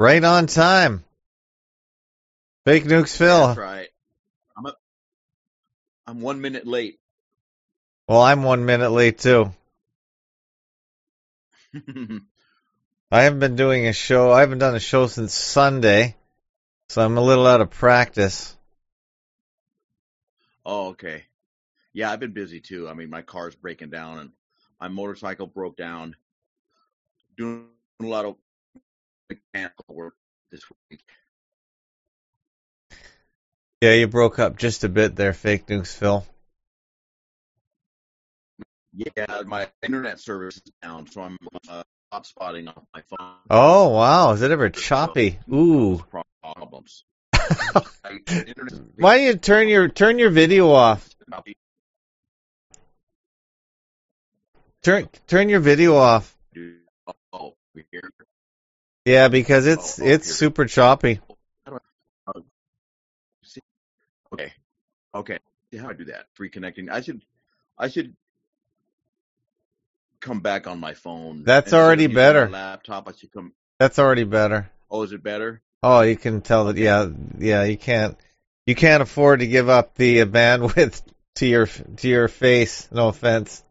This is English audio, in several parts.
Right on time. Fake Nukes Phil. That's right. I'm 1 minute late. Well, I'm 1 minute late too. I haven't been doing a show. I haven't done a show since Sunday, so I'm a little out of practice. Oh, okay. Yeah, I've been busy too. I mean, my car's breaking down and my motorcycle broke down. Doing a lot of mechanical work this week. Yeah, you broke up just a bit there, Fake Nukes Phil. Yeah, my internet service is down, so I'm hot spotting off my phone. Oh, wow. Is it ever choppy? Ooh. Problems. Why don't you turn your video off? Turn your video off. Oh, we hear. Yeah, because it's super choppy. Okay. See how I do that? Reconnecting. I should come back on my phone. That's already better. My laptop. I should come. That's already better. Oh, is it better? Oh, you can tell that. Yeah. You can't afford to give up the bandwidth to your face. No offense.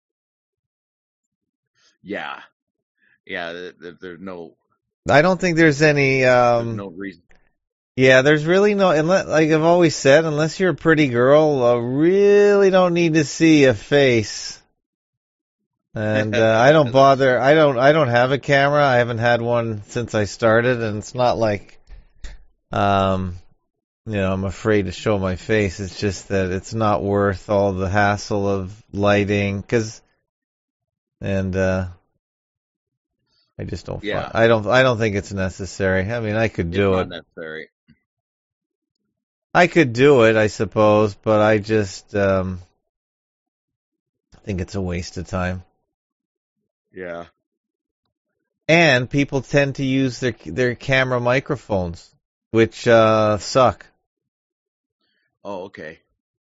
Yeah. There's no. I don't think there's any. There's no reason. Yeah, there's really no. Unless, like I've always said, unless you're a pretty girl, really don't need to see a face. And I don't bother. I don't have a camera. I haven't had one since I started, and it's not like, I'm afraid to show my face. It's just that it's not worth all the hassle of lighting, I just don't. Yeah. I don't think it's necessary. I mean, I could do it. It's not necessary. I could do it, I suppose, but I just think it's a waste of time. Yeah. And people tend to use their camera microphones, which suck. Oh, okay.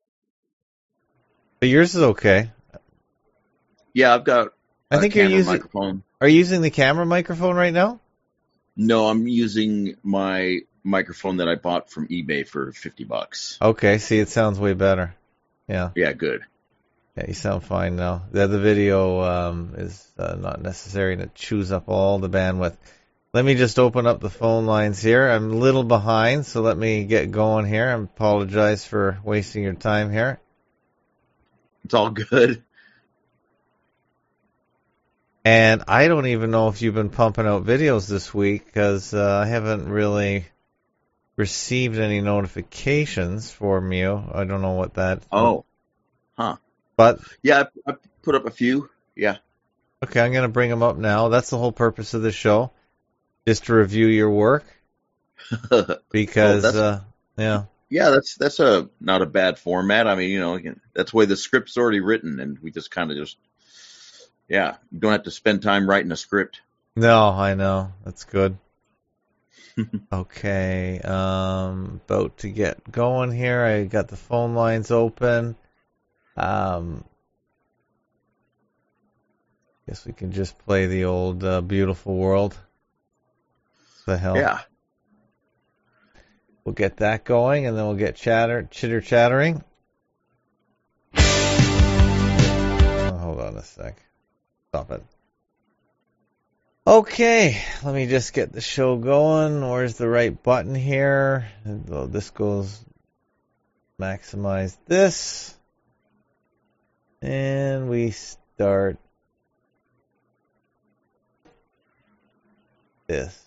But yours is okay. Yeah, I've got. I think you're using. Microphone. Are you using the camera microphone right now? No, I'm using my microphone that I bought from eBay for $50. Okay, see, it sounds way better. Yeah. Yeah, good. Yeah, you sound fine now. The video is not necessary, and it chews up all the bandwidth. Let me just open up the phone lines here. I'm a little behind, so let me get going here. I apologize for wasting your time here. It's all good. And I don't even know if you've been pumping out videos this week, because I haven't really received any notifications from you. I don't know what that. Oh, huh. But yeah, I put up a few. Yeah. Okay, I'm going to bring them up now. That's the whole purpose of the show, just to review your work. Because yeah. Yeah, that's not a bad format. I mean, that's the way the script's already written, and we just kind of you don't have to spend time writing a script. No, I know. That's good. Okay, about to get going here. I got the phone lines open. Guess we can just play the old Beautiful World. The hell? Yeah. We'll get that going, and then we'll get chitter-chattering. Oh, hold on a sec. Stop it. Okay, let me just get the show going. Where's the right button here? This goes maximize this. And we start this.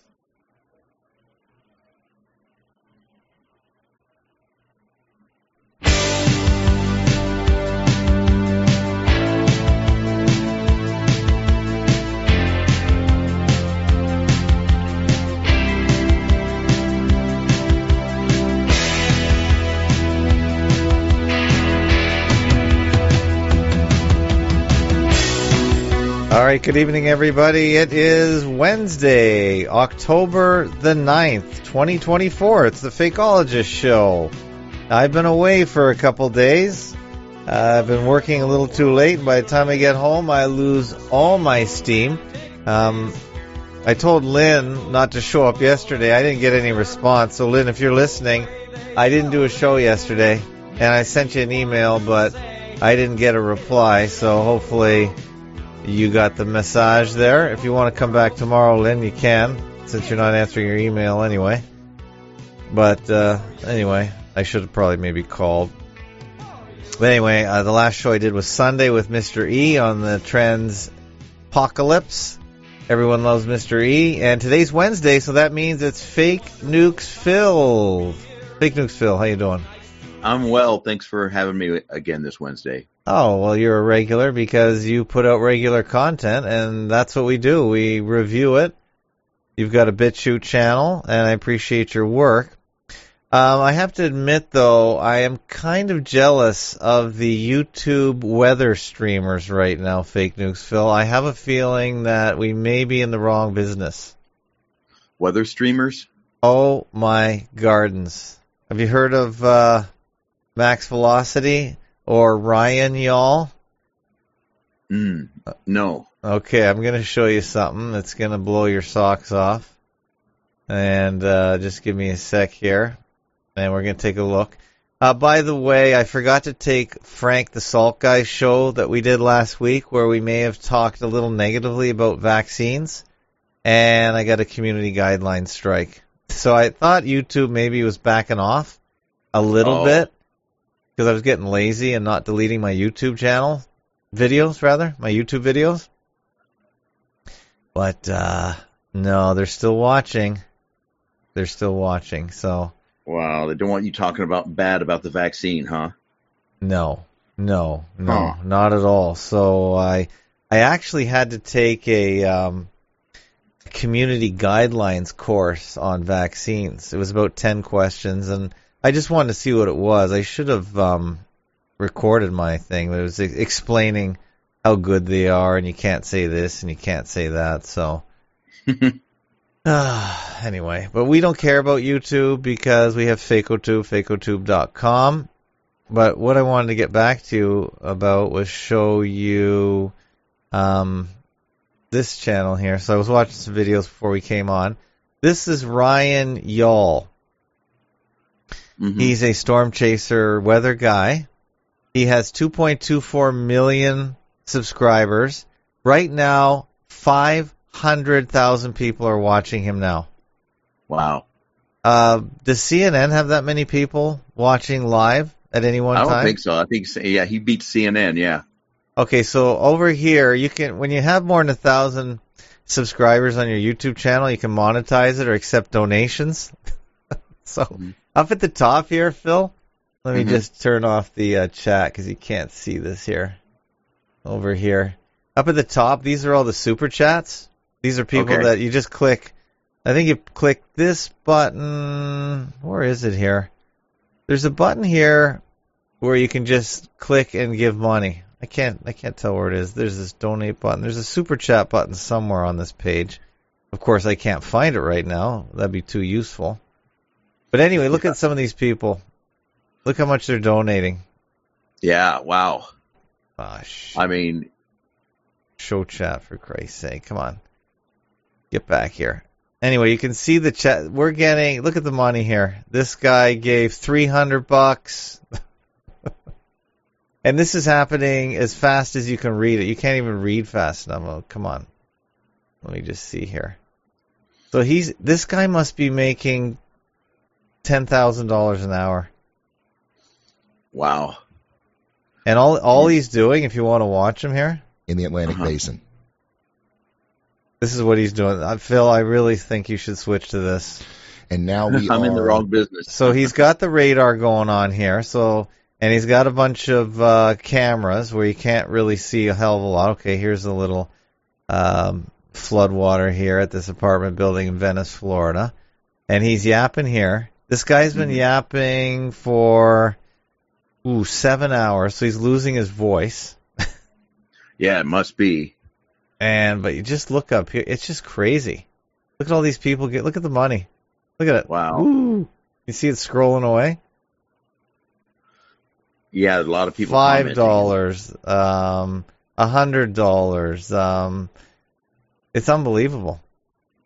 All right, good evening, everybody. It is Wednesday, October the 9th, 2024. It's the Fakeologist Show. I've been away for a couple days. I've been working a little too late. By the time I get home, I lose all my steam. I told Lynn not to show up yesterday. I didn't get any response. So, Lynn, if you're listening, I didn't do a show yesterday. And I sent you an email, but I didn't get a reply. So, hopefully, you got the message there. If you want to come back tomorrow, Lynn, you can, since you're not answering your email anyway. But, anyway, I should have probably maybe called. But anyway, the last show I did was Sunday with Mr. E on the Transpocalypse. Everyone loves Mr. E. And today's Wednesday, so that means it's Fake Nukes Phil. Fake Nukes Phil, how you doing? I'm well. Thanks for having me again this Wednesday. Oh, well, you're a regular because you put out regular content, and that's what we do. We review it. You've got a BitChute channel, and I appreciate your work. I have to admit, though, I am kind of jealous of the YouTube weather streamers right now, Fake Nukes Phil. I have a feeling that we may be in the wrong business. Weather streamers? Oh, my gardens. Have you heard of Max Velocity or Ryan Y'all? No. Okay, I'm going to show you something that's going to blow your socks off. And just give me a sec here. And we're going to take a look. By the way, I forgot to take Frank the Salt Guy show that we did last week where we may have talked a little negatively about vaccines. And I got a community guideline strike. So I thought YouTube maybe was backing off a little bit because I was getting lazy and not deleting my YouTube channel videos, my YouTube videos. But no, they're still watching. So. Wow, they don't want you talking bad about the vaccine, huh? No, not at all. So I actually had to take a community guidelines course on vaccines. It was about 10 questions, and I just wanted to see what it was. I should have recorded my thing. It was explaining how good they are, and you can't say this and you can't say that. So. Anyway, but we don't care about YouTube because we have FakeOTube, FakeOTube.com. But what I wanted to get back to you about was show you this channel here. So I was watching some videos before we came on. This is Ryan Y'all. Mm-hmm. He's a storm chaser weather guy. He has 2.24 million subscribers. Right now, 500,000 people are watching him now. Wow. Does CNN have that many people watching live at any one time? I don't think so. I think, yeah, he beats CNN, yeah. Okay, so over here, you can, when you have more than 1,000 subscribers on your YouTube channel, you can monetize it or accept donations. So, up at the top here, Phil, let me just turn off the chat because you can't see this here. Over here. Up at the top, these are all the super chats. These are people that you just click. I think you click this button. Where is it here? There's a button here where you can just click and give money. I can't tell where it is. There's this donate button. There's a super chat button somewhere on this page. Of course, I can't find it right now. That'd be too useful. But anyway, look at some of these people. Look how much they're donating. Yeah, wow. Gosh. I mean, show chat, for Christ's sake. Come on. Get back here. Anyway, you can see the chat. We're getting, look at the money here. This guy gave $300. And this is happening as fast as you can read it. You can't even read fast enough. Oh, come on. Let me just see here. So this guy must be making $10,000 an hour. Wow. And all he's doing, if you want to watch him here. In the Atlantic Basin. This is what he's doing. Phil, I really think you should switch to this. And now I'm in the wrong business. So he's got the radar going on here. And he's got a bunch of cameras where you can't really see a hell of a lot. Okay, here's a little flood water here at this apartment building in Venice, Florida. And he's yapping here. This guy's been yapping for 7 hours, so he's losing his voice. Yeah, it must be. But you just look up here. It's just crazy. Look at all these people. Look at the money. Look at it. Wow. Woo. You see it scrolling away? Yeah, a lot of people. $5, $100. It's unbelievable.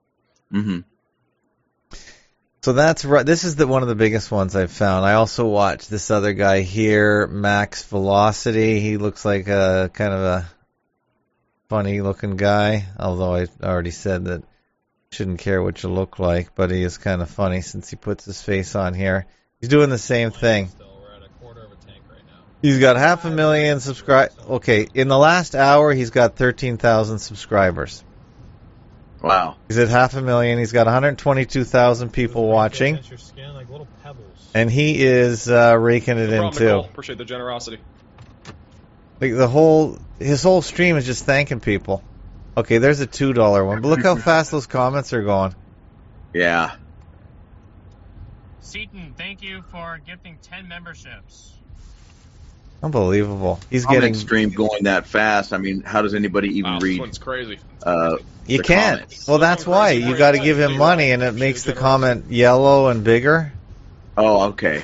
Mm-hmm. So that's right. This is one of the biggest ones I've found. I also watched this other guy here, Max Velocity. He looks like a kind of a funny looking guy, although I already said that shouldn't care what you look like, but he is kind of funny since he puts his face on here. He's doing the same thing. We're at a quarter of a tank right now. He's got 500,000 subscribers. Okay, in the last hour, he's got 13,000 subscribers. Wow. He's at 500,000. He's got 122,000 people watching. Your skin, like little pebbles. And he is raking it in, too. Nicole. Appreciate the generosity. Like his whole stream is just thanking people. Okay, there's a $2 one, but look how fast those comments are going. Yeah. Seaton, thank you for gifting 10 memberships. Unbelievable. He's Comment getting stream going that fast. I mean, how does anybody even read? It's crazy. You the can't. comments? Well, that's why you got to give him money, and it makes the comment yellow and bigger. Oh, okay.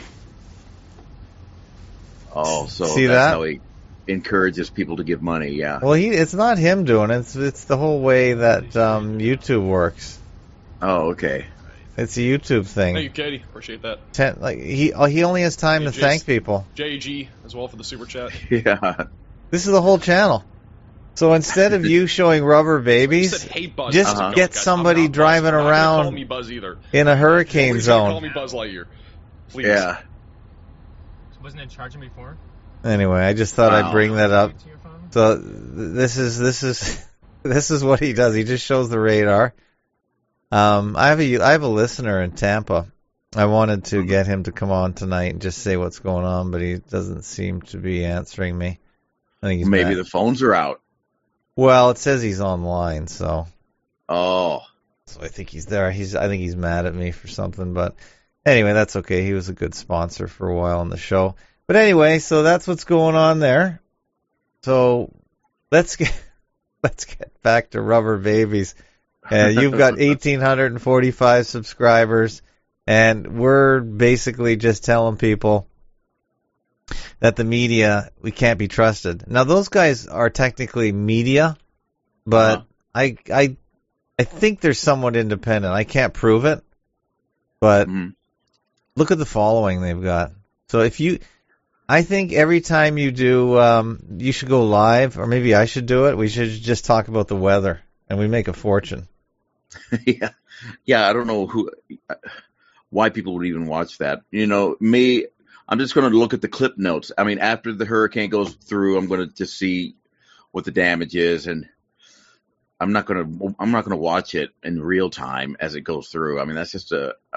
Oh, so See that's that? how he encourages people to give money. Yeah. Well, it's not him doing it. It's the whole way that YouTube works. Oh, okay. It's a YouTube thing. Thank you, Katie. Appreciate that. He only has time to Hey, thank people. JG as well for the super chat. Yeah. This is the whole channel. So instead of you showing rubber You babies, said, hey, Buzz. just No, get guys, somebody I'm not driving Buzz. I'm not gonna around call me Buzz either. in a hurricane Please don't call zone. me Buzz Lightyear. Please. Yeah. Wasn't it charging before? Anyway, I just thought I'd Wow. bring that up. To your phone? So this is what he does. He just shows the radar. I have a listener in Tampa. I wanted to get him to come on tonight and just say what's going on, but he doesn't seem to be answering me. I think he's Maybe mad. the phones are out. Well, it says he's online, so Oh. I think he's there. I think he's mad at me for something, but anyway, that's okay. He was a good sponsor for a while on the show. But anyway, so that's what's going on there. So let's get back to Rubber Babies. You've got 1,845 subscribers, and we're basically just telling people that the media, we can't be trusted. Now, those guys are technically media, but I think they're somewhat independent. I can't prove it, but look at the following they've got. So I think every time you do, you should go live, or maybe I should do it. We should just talk about the weather, and we make a fortune. Yeah. I don't know why people would even watch that. You know, I'm just going to look at the clip notes. I mean, after the hurricane goes through, I'm going to just see what the damage is, and I'm not going to watch it in real time as it goes through. I mean, that's just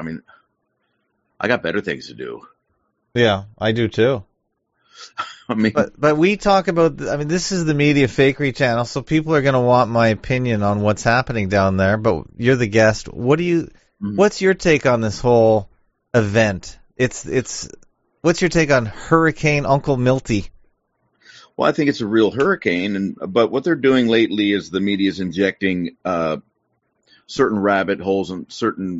I got better things to do. Yeah, I do too. I mean, But we talk about, this is the Media Fakery channel, so people are going to want my opinion on what's happening down there, but you're the guest. What's your take on this whole event? What's your take on Hurricane Uncle Milty? well, I think it's a real hurricane, but what they're doing lately is the media is injecting certain rabbit holes and certain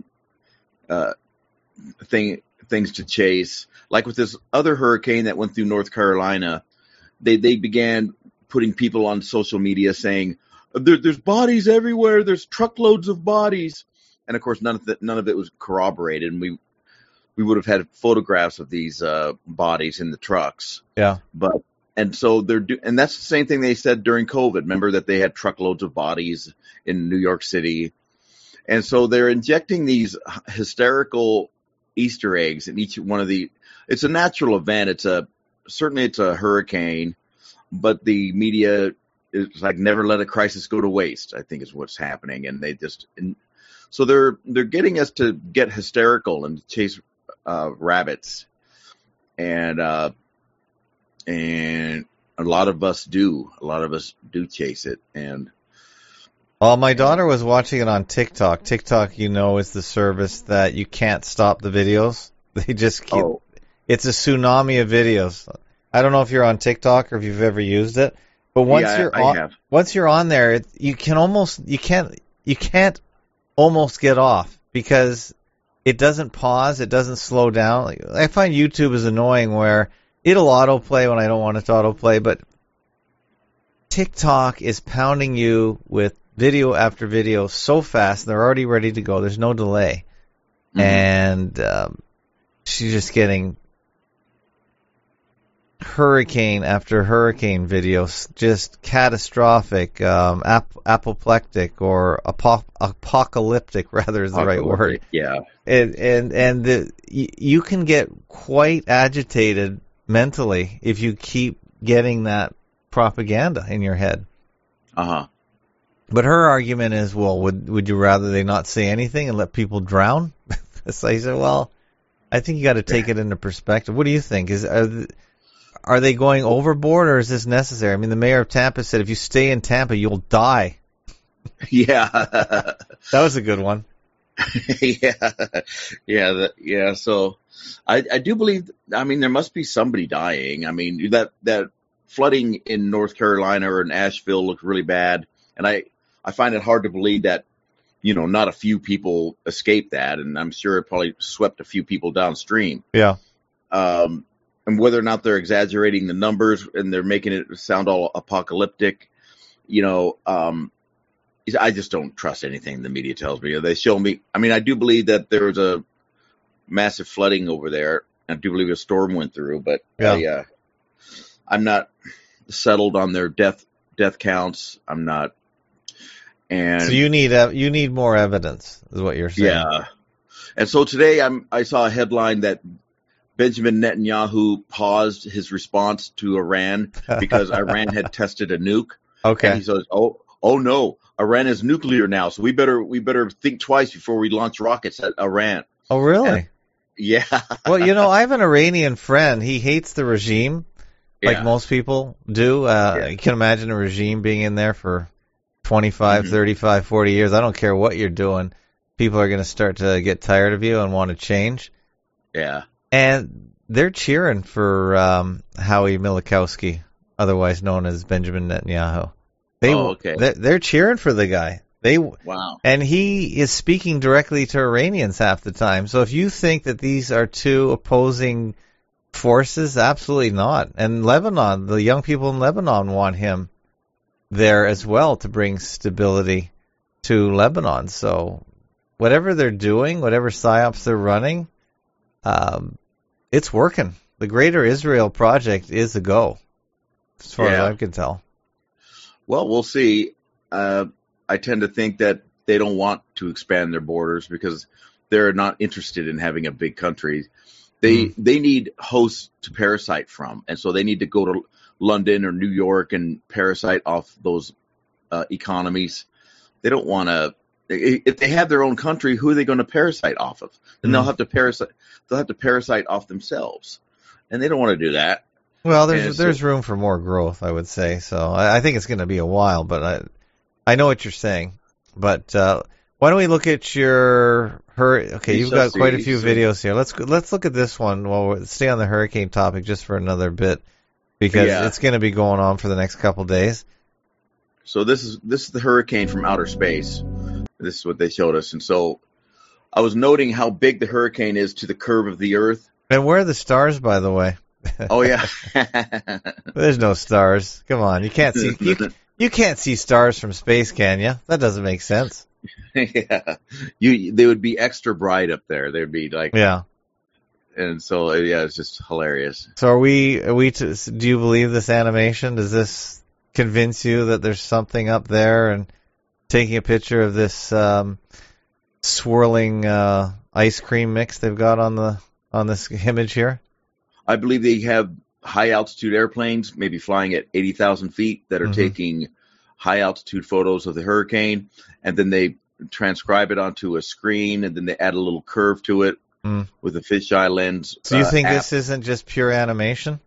things to chase. Like with this other hurricane that went through North Carolina, they began putting people on social media saying there's bodies everywhere, there's truckloads of bodies, and of course none of it was corroborated, and we would have had photographs of these bodies in the trucks. Yeah. And so and that's the same thing they said during COVID. Remember that they had truckloads of bodies in New York City, and so they're injecting these hysterical Easter eggs in each one of the. It's a natural event. Certainly it's a hurricane, but the media is like never let a crisis go to waste, I think is what's happening. And so they're getting us to get hysterical and chase rabbits, and a lot of us do. A lot of us do chase it. And well, my daughter was watching it on TikTok. TikTok, is the service that you can't stop the videos. They just keep. Oh. It's a tsunami of videos. I don't know if you're on TikTok or if you've ever used it, but once you're on there, you can't almost get off because it doesn't pause, it doesn't slow down. I find YouTube is annoying where it'll autoplay when I don't want it to autoplay, but TikTok is pounding you with video after video so fast. They're already ready to go. There's no delay. Mhm. And she's just getting hurricane after hurricane videos, just catastrophic, apoplectic or apocalyptic, rather, is the right word. Yeah. And you can get quite agitated mentally if you keep getting that propaganda in your head. Uh-huh. But her argument is, well, would you rather they not say anything and let people drown? So I said, well, I think you got to take it into perspective. What do you think? Are they going overboard, or is this necessary? I mean, the mayor of Tampa said, if you stay in Tampa, you'll die. Yeah. That was a good one. Yeah. So I do believe, I mean, there must be somebody dying. I mean, that flooding in North Carolina or in Asheville looked really bad. And I find it hard to believe that, not a few people escaped that. And I'm sure it probably swept a few people downstream. Yeah. And whether or not they're exaggerating the numbers and they're making it sound all apocalyptic, I just don't trust anything the media tells me. They show me, I mean, I do believe that there was a massive flooding over there. I do believe a storm went through, but I'm not settled on their death counts. I'm not. And so you need more evidence, is what you're saying. Yeah. And so today I saw a headline that Benjamin Netanyahu paused his response to Iran because Iran had tested a nuke. Okay. And he says, "Oh no, Iran is nuclear now, so we better think twice before we launch rockets at Iran." Oh, really? And, yeah. Well, I have an Iranian friend. He hates the regime, like Yeah. most people do. You can imagine a regime being in there for 25, 35, 40 years. I don't care what you're doing. People are going to start to get tired of you and want to change. Yeah. And they're cheering for Howie Milikowski, otherwise known as Benjamin Netanyahu. They're cheering for the guy. Wow. And he is speaking directly to Iranians half the time. So if you think that these are two opposing forces, absolutely not. And Lebanon, the young people in Lebanon want him there as well to bring stability to Lebanon. So whatever they're doing, whatever psyops they're running, it's working. The Greater Israel Project is a go, as far as I can tell. Well, we'll see. I tend to think that they don't want to expand their borders because they're not interested in having a big country. They need hosts to parasite from, and so they need to go to London or New York and parasite off those economies. They don't want to. If they have their own country, who are they going to parasite off of? Then they'll have to parasite. They'll have to parasite off themselves, and they don't want to do that. Well, there's room for more growth, I would say. So I think it's going to be a while, but I know what you're saying. But why don't we look at your Okay, you've got quite a few videos here. Let's look at this one while we stay on the hurricane topic just for another bit, because it's going to be going on for the next couple days. So this is the hurricane from outer space. This is what they showed us, and so I was noting how big the hurricane is to the curve of the Earth. And where are the stars, by the way? Oh yeah. There's no stars. Come on, you can't see you can't see stars from space, can you? That doesn't make sense. Yeah, they would be extra bright up there. They'd be like, and so it's just hilarious. So do you believe this animation? Does this convince you that there's something up there? And taking a picture of this swirling ice cream mix they've got on this image here. I believe they have high altitude airplanes, maybe flying at 80,000 feet, that are taking high altitude photos of the hurricane, and then they transcribe it onto a screen, and then they add a little curve to it with a fisheye lens. So you think this isn't just pure animation?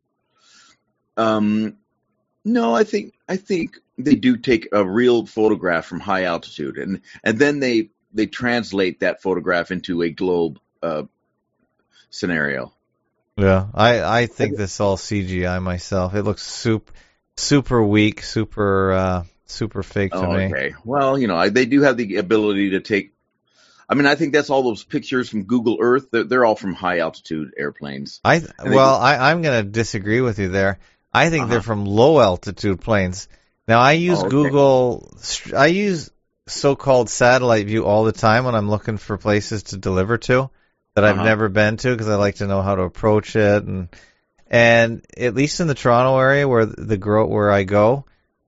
No, I think they do take a real photograph from high altitude, and then they translate that photograph into a globe scenario. Yeah, I think this is all CGI myself. It looks super weak, super fake to me. Okay. Well, they do have the ability to take. I mean, I think that's all those pictures from Google Earth. They're all from high altitude airplanes. I'm going to disagree with you there. I think they're from low altitude planes. Now I use okay. Google. I use so-called satellite view all the time when I'm looking for places to deliver to that I've never been to because I like to know how to approach it and at least in the Toronto area where I go,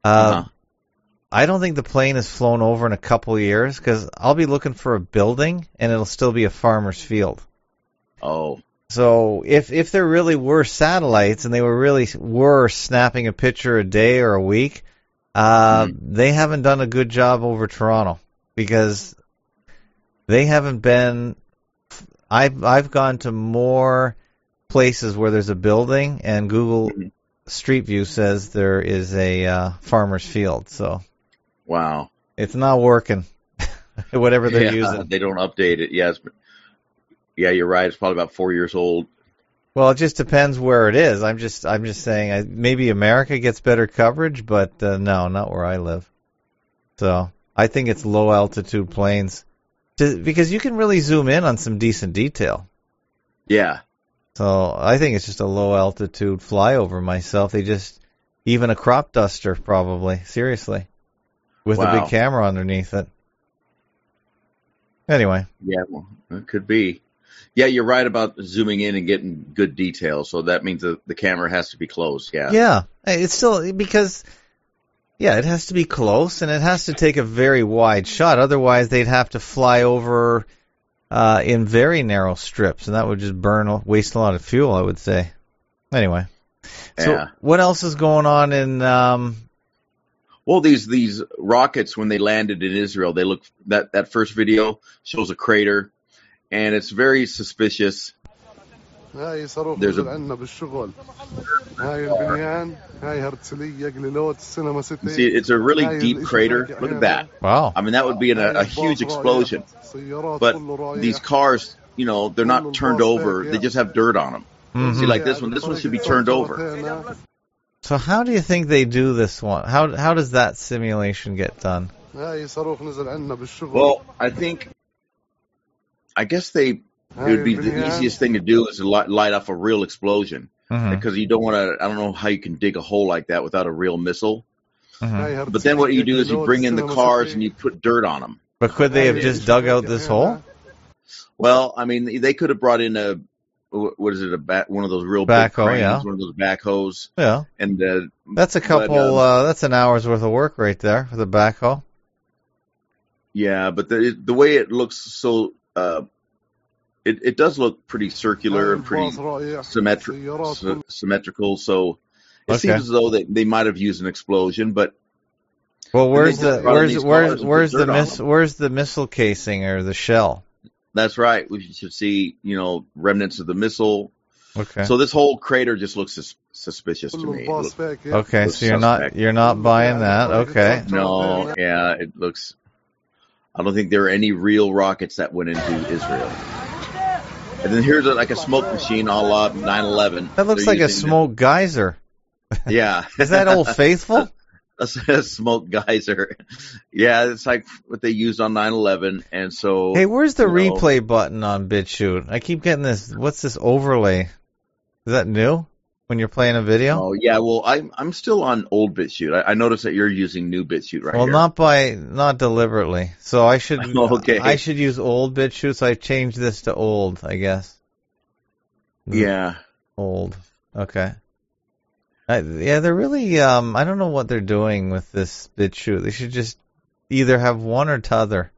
I don't think the plane has flown over in a couple of years because I'll be looking for a building and it'll still be a farmer's field. Oh. So if there really were satellites and they were snapping a picture a day or a week, they haven't done a good job over Toronto because they haven't been. I've gone to more places where there's a building and Google Street View says there is a farmer's field. So Wow. it's not working. Whatever they're using. They don't update it. Yes. Yeah, you're right. It's probably about 4 years old. Well, it just depends where it is. I'm just saying maybe America gets better coverage, but no, not where I live. So I think it's low altitude planes because you can really zoom in on some decent detail. Yeah. So I think it's just a low altitude flyover myself. Even a crop duster probably, seriously, with a big camera underneath it. Anyway. Yeah, well, it could be. Yeah, you're right about zooming in and getting good detail. So that means the camera has to be close. Yeah. Yeah. It's still because, it has to be close and it has to take a very wide shot. Otherwise, they'd have to fly over in very narrow strips, and that would just waste a lot of fuel, I would say. Anyway. So what else is going on in... Well, these rockets, when they landed in Israel, they look that first video shows a crater, and it's very suspicious. There's see, it's a really deep crater. Look at that. Wow. I mean, that would be a huge explosion. But these cars, they're not turned over. They just have dirt on them. Mm-hmm. See, like this one should be turned over. So how do you think they do this one? How does that simulation get done? Well, I guess it would be the easiest thing to do is to light off a real explosion. Mm-hmm. Because you don't want to, I don't know how you can dig a hole like that without a real missile. Mm-hmm. But then what you do is you bring in the cars and you put dirt on them. But could they have just dug out this hole? Well, I mean, they could have brought in one of those real backhoe, big cranes, one of those backhoes. Yeah. And that's that's an hour's worth of work right there for the backhoe. Yeah, but the way it looks so it does look pretty circular and pretty symmetrical. So it seems as though they might have used an explosion, but where's the missile casing or the shell? That's right. We should see, remnants of the missile. Okay. So this whole crater just looks suspicious to me. Okay, so you're not buying that. Okay. No, yeah, it looks. I don't think there are any real rockets that went into Israel. And then here's a smoke machine a la 9/11. That looks like a smoke geyser. Yeah. Is that Old Faithful? That's a smoke geyser. Yeah, it's like what they used on 9/11, and so. Hey, where's the replay button on BitChute? I keep getting this. What's this overlay? Is that new when you're playing a video? Oh yeah, well I'm still on old BitChute. I noticed that you're using new BitChute right here. Well, not deliberately. So I should I should use old BitChute. So I changed this to old, I guess. Yeah. Old. Okay. They're really, I don't know what they're doing with this BitChute. They should just either have one or t'other.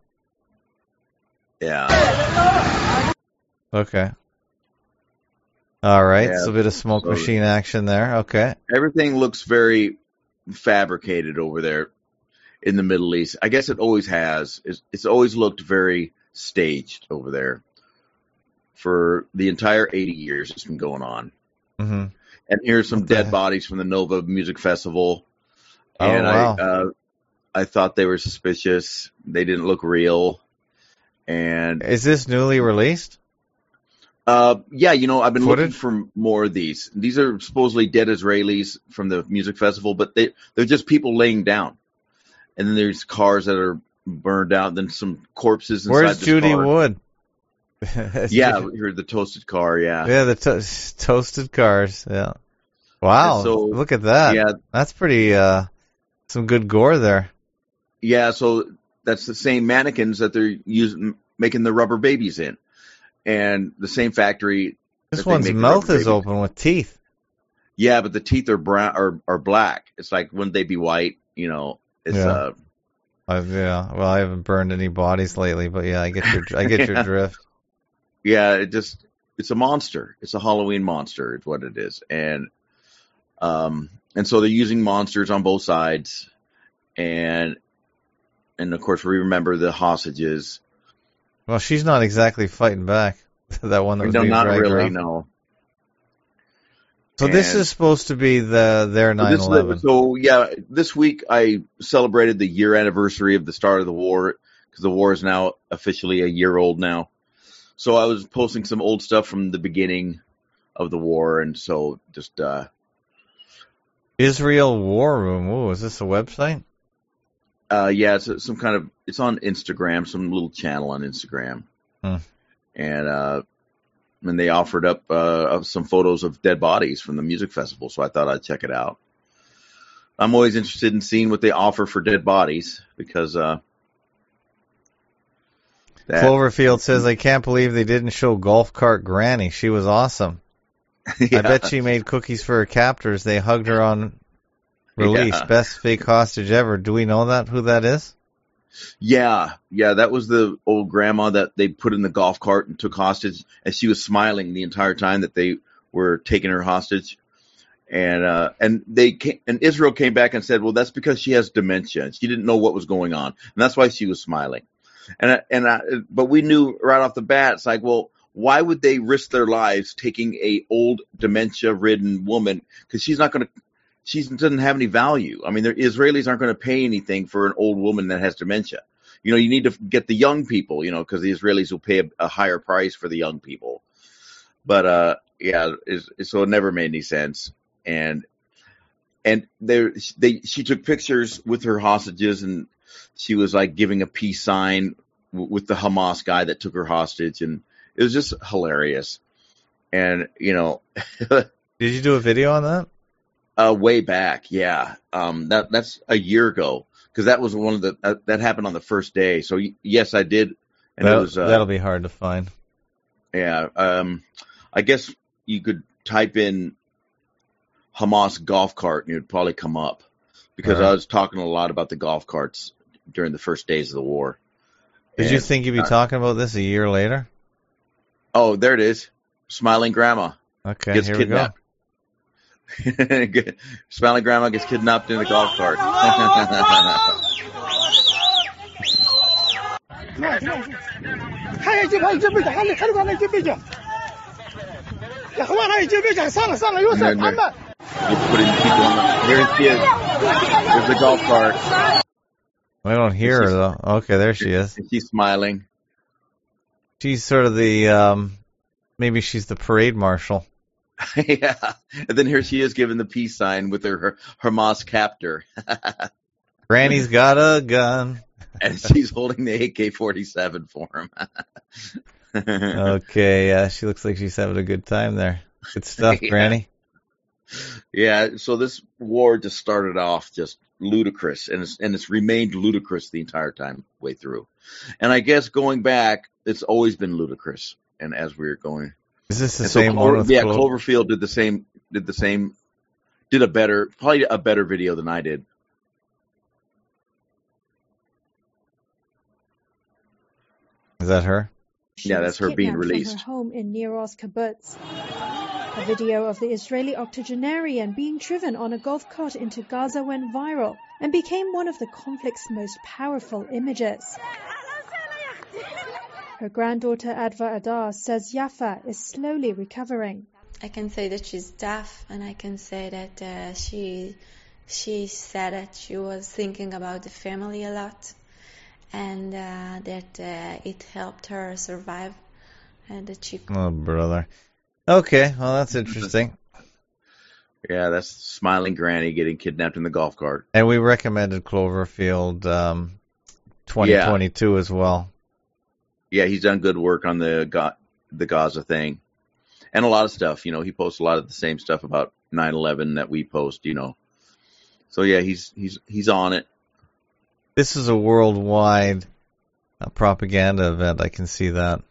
Yeah. Okay. All right, so a bit of smoke machine action there. Okay. Everything looks very fabricated over there in the Middle East. I guess it always has. It's always looked very staged over there for the entire 80 years it's been going on. Mm-hmm. And here's some dead bodies from the Nova Music Festival. And wow. I thought they were suspicious. They didn't look real. And is this newly released? Yeah, I've been looking for more of these. These are supposedly dead Israelis from the music festival, but they're just people laying down. And then there's cars that are burned out, then some corpses inside Where's the Judy car. Wood? Yeah, here's the toasted car, yeah. Yeah, the toasted cars, yeah. Wow, so, look at that. Yeah. That's pretty Some good gore there. Yeah, so that's the same mannequins that they're using, making the rubber babies in, and the same factory. This one's mouth is open with teeth. Yeah, but the teeth are brown or black. It's like, wouldn't they be white? You know, it's Yeah. Well, I haven't burned any bodies lately, but yeah, I get your drift. Yeah, it's a monster. It's a Halloween monster. It's what it is, and so they're using monsters on both sides, and of course we remember the hostages. Well, she's not exactly fighting back. That one that was being not dragged really, around. no. So this is supposed to be their 9/11. So yeah, this week I celebrated the year anniversary of the start of the war, because the war is now officially a year old now. So I was posting some old stuff from the beginning of the war, and so just Israel War Room. Ooh, is this a website? yeah, it's on Instagram, some little channel on Instagram. And they offered up some photos of dead bodies from the music festival, so I thought I'd check it out. I'm always interested in seeing what they offer for dead bodies, because Cloverfield says, I can't believe they didn't show Golf Cart Granny. She was awesome. Yeah. I bet she made cookies for her captors. They hugged her on release. Yeah. Best fake hostage ever. Do we know who that is? Yeah, that was the old grandma that they put in the golf cart and took hostage, and she was smiling the entire time that they were taking her hostage. And Israel came back and said, well, that's because she has dementia. She didn't know what was going on, and that's why she was smiling. But we knew right off the bat, it's like, well, why would they risk their lives taking a old dementia-ridden woman? Because she doesn't have any value. I mean, the Israelis aren't going to pay anything for an old woman that has dementia. You know, you need to get the young people, you know, because the Israelis will pay a higher price for the young people. But so it never made any sense. And she took pictures with her hostages, and she was like giving a peace sign with the Hamas guy that took her hostage, and it was just hilarious. And you know, did you do a video on that? Way back, yeah. That's a year ago, because that was one of the that happened on the first day. So yes, I did, and that'll be hard to find. Yeah, I guess you could type in Hamas golf cart, and it would probably come up, because I was talking a lot about the golf carts during the first days of the war. Did you think you'd be talking about this a year later? Oh, there it is. Smiling grandma. Okay, gets here kidnapped. We go. Smiling grandma gets kidnapped in a golf cart. Here she is. There's the golf cart. I don't hear her though. Okay, there she is. She's smiling. She's sort of the maybe she's the parade marshal. Yeah, and then here she is giving the peace sign with her Hamas captor. Granny's got a gun. And she's holding the AK-47 for him. Okay, yeah, she looks like she's having a good time there. Good stuff, yeah. Granny. Yeah, so this war just started off just ludicrous, and it's remained ludicrous the entire time way through. And I guess going back, it's always been ludicrous. And as we're going, is this the same one? With Cloverfield did a better video than I did. Is that her? Yeah, that's her being released. From her home in Nir Oz Kibbutz. A video of the Israeli octogenarian being driven on a golf cart into Gaza went viral and became one of the conflict's most powerful images. Her granddaughter Adva Adar says Yafa is slowly recovering. I can say that she's tough, and I can say that she said that she was thinking about the family a lot, and that it helped her survive, and that she. Oh, brother. Okay, well, that's interesting. Yeah, that's smiling granny getting kidnapped in the golf cart. And we recommended Cloverfield 2022 as well. Yeah, he's done good work on the Gaza thing. And a lot of stuff, you know, he posts a lot of the same stuff about 9/11 that we post, you know. So yeah, he's on it. This is a worldwide propaganda event. I can see that.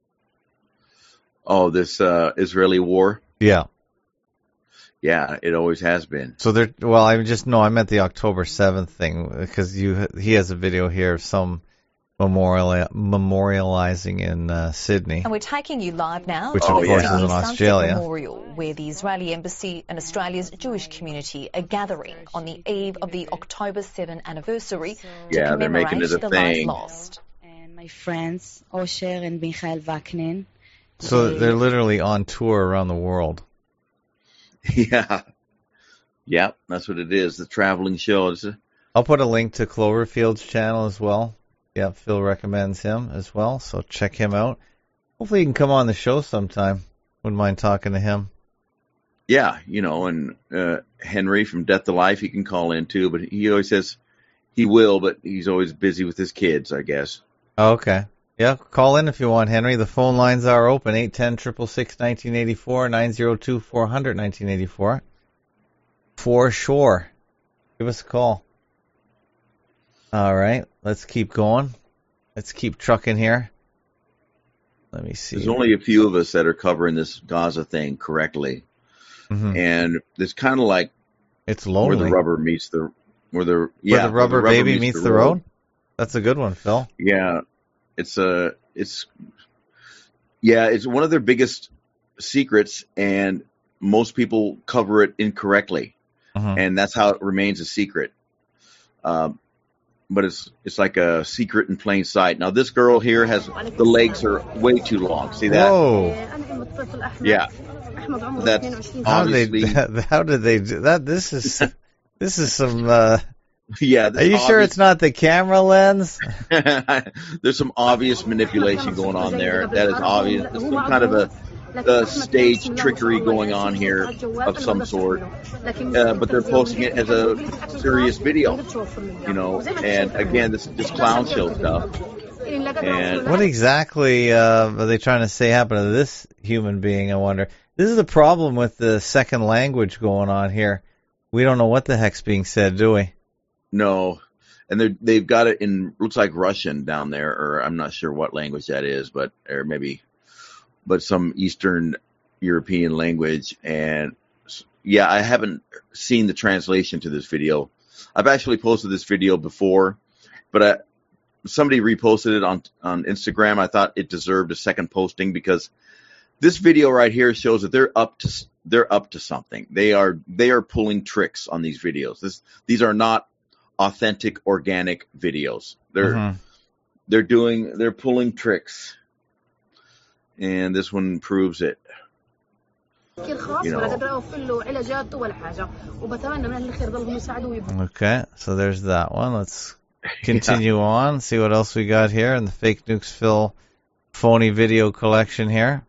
Oh, this Israeli war? Yeah. Yeah, it always has been. So I meant the October 7th thing, because he has a video here of some memorializing in Sydney. And we're taking you live now. Which, of course, is in Australia. Memorial, where the Israeli Embassy and Australia's Jewish community are gathering on the eve of the October 7th anniversary to commemorate the lives lost. And my friends, Osher and Michael Vaknin. So they're literally on tour around the world. Yeah. Yeah, that's what it is, the traveling show. I'll put a link to Cloverfield's channel as well. Yeah, Phil recommends him as well, so check him out. Hopefully he can come on the show sometime. Wouldn't mind talking to him. Yeah, and Henry from Death to Life, he can call in too, but he always says he will, but he's always busy with his kids, I guess. Oh, okay. Yeah, call in if you want, Henry. The phone lines are open, 810-666-1984, 902-400-1984. For sure. Give us a call. All right, let's keep going. Let's keep trucking here. Let me see. There's only a few of us that are covering this Gaza thing correctly. Mm-hmm. And it's kind of like it's lonely. Where the rubber meets the where the rubber baby meets the road. That's a good one, Phil. Yeah. It's one of their biggest secrets, and most people cover it incorrectly, and that's how it remains a secret. But it's like a secret in plain sight. Now this girl here the legs are way too long. See that? Whoa. Yeah. That's obviously. How did they do that? This is some. Yeah. Are you sure it's not the camera lens? There's some obvious manipulation going on there. That is obvious. There's some kind of a stage trickery going on here of some sort. But they're posting it as a serious video, and again, this is just clown show stuff. And what exactly are they trying to say happened to this human being, I wonder? This is the problem with the second language going on here. We don't know what the heck's being said, do we? No. And they've got it in, looks like Russian down there, or I'm not sure what language that is, but some Eastern European language. And yeah, I haven't seen the translation to this video. I've actually posted this video before, but somebody reposted it on Instagram. I thought it deserved a second posting because this video right here shows that they're up to something. They are pulling tricks on these videos. These are not authentic, organic videos. They're pulling tricks. And this one proves it. Okay, so there's that one. Let's continue on, see what else we got here in the Fake Nukes Phil phony video collection here.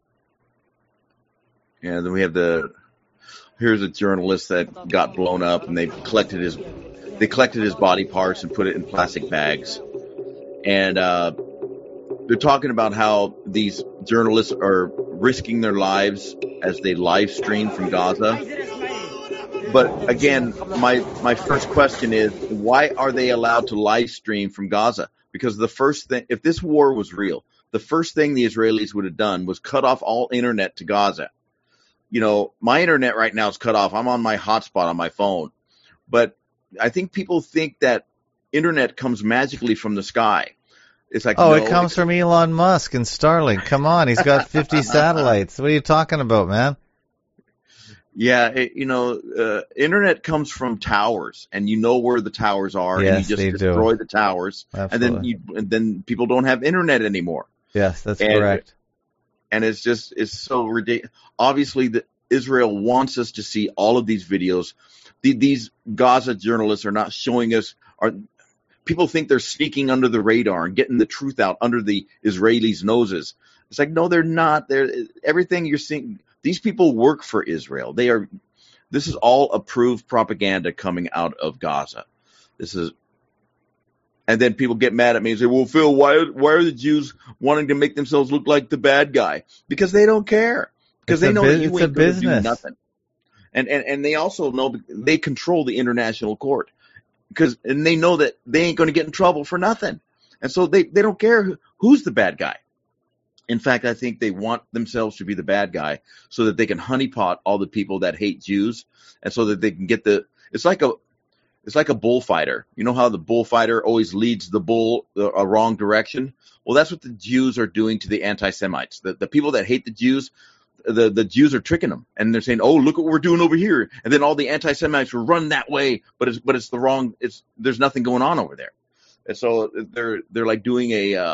Yeah, then we have here's a journalist that got blown up, and they collected his body parts and put it in plastic bags. And they're talking about how these journalists are risking their lives as they live stream from Gaza. But again, my first question is, why are they allowed to live stream from Gaza? Because the first thing, if this war was real, the first thing the Israelis would have done was cut off all internet to Gaza. My internet right now is cut off. I'm on my hotspot on my phone. But I think people think that internet comes magically from the sky. It's like, it comes from Elon Musk and Starlink. Come on, he's got 50 satellites. What are you talking about, man? Yeah, internet comes from towers, and you know where the towers are, yes, and you just destroy the towers, Absolutely. and then people don't have internet anymore. Yes, that's correct. And it's so ridiculous. Obviously, Israel wants us to see all of these videos. These Gaza journalists are not showing us. People think they're sneaking under the radar and getting the truth out under the Israelis' noses. It's like, no, they're not. Everything you're seeing. These people work for Israel. This is all approved propaganda coming out of Gaza. And then people get mad at me and say, well, Phil, why are the Jews wanting to make themselves look like the bad guy? Because they don't care. Because they know that you ain't going to do nothing. And they also know they control the international court and they know that they ain't going to get in trouble for nothing. And so they don't care who's the bad guy. In fact, I think they want themselves to be the bad guy so that they can honeypot all the people that hate Jews, and so that they can get it's like a bullfighter. You know how the bullfighter always leads the bull a wrong direction? Well, that's what the Jews are doing to the anti-Semites. The people that hate the Jews, the Jews are tricking them, and they're saying, "Oh, look what we're doing over here," and then all the anti-Semites will run that way, but it's the wrong. There's nothing going on over there, and so they're like doing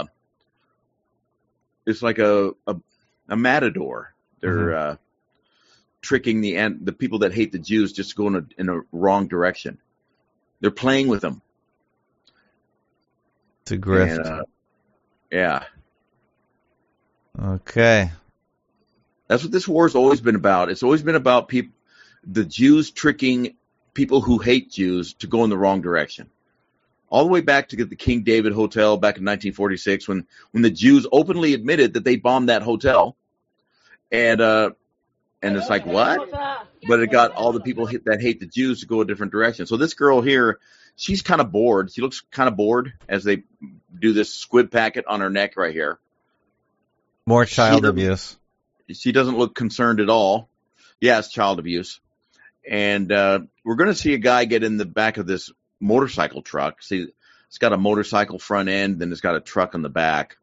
it's like a matador. They're tricking the people that hate the Jews just to go in a wrong direction. They're playing with them. It's a grift. And, yeah. Okay. That's what this war has always been about. It's always been about the Jews tricking people who hate Jews to go in the wrong direction. All the way back to the King David Hotel back in 1946, when the Jews openly admitted that they bombed that hotel, and it's like, what? But it got all the people that hate the Jews to go a different direction. So this girl here, she's kind of bored. She looks kind of bored as they do this squid packet on her neck right here. More child abuse. She doesn't look concerned at all. Yeah, it's child abuse. And we're going to see a guy get in the back of this motorcycle truck. See, it's got a motorcycle front end, then it's got a truck on the back.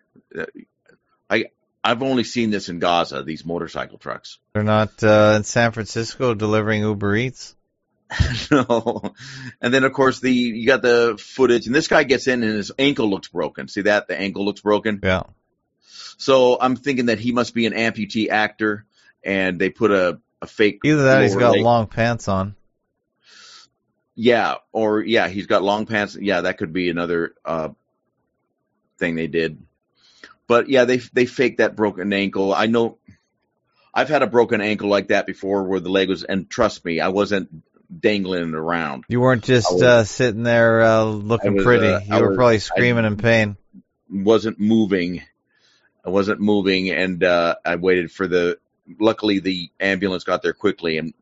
I've only seen this in Gaza, these motorcycle trucks. They're not in San Francisco delivering Uber Eats? No. And then, of course, you got the footage, and this guy gets in and his ankle looks broken. See that? The ankle looks broken? Yeah. So I'm thinking that he must be an amputee actor, and they put a fake... Either that or he's got long pants on. Yeah, he's got long pants. Yeah, that could be another thing they did. But yeah, they faked that broken ankle. I know I've had a broken ankle like that before where the leg was, and trust me, I wasn't dangling it around. You weren't just sitting there looking pretty. You were probably screaming in pain. Wasn't moving. I wasn't moving, and I waited for luckily the ambulance got there quickly and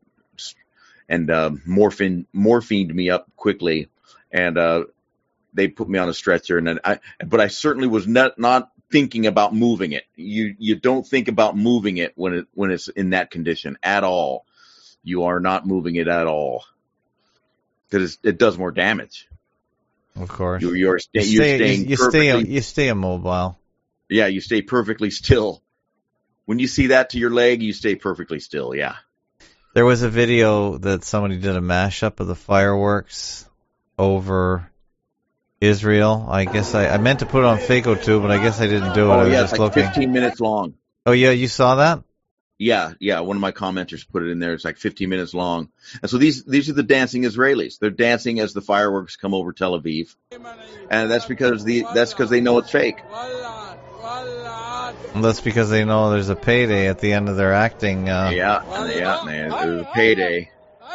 morphined me up quickly, and they put me on a stretcher. And then but I certainly was not thinking about moving it. You don't think about moving it when it's in that condition at all. You are not moving it at all because it does more damage. Of course, you stay immobile. Yeah, you stay perfectly still. When you see that to your leg, you stay perfectly still. Yeah. There was a video that somebody did a mashup of the fireworks over Israel. I guess I meant to put it on Faco too, but I guess I didn't do it. I was just it's like looking. 15 minutes long. Oh yeah, you saw that? Yeah. One of my commenters put it in there. It's like 15 minutes long. And so these are the dancing Israelis. They're dancing as the fireworks come over Tel Aviv, and that's because they know it's fake. And that's because they know there's a payday at the end of their acting. Yeah, man. There's a payday.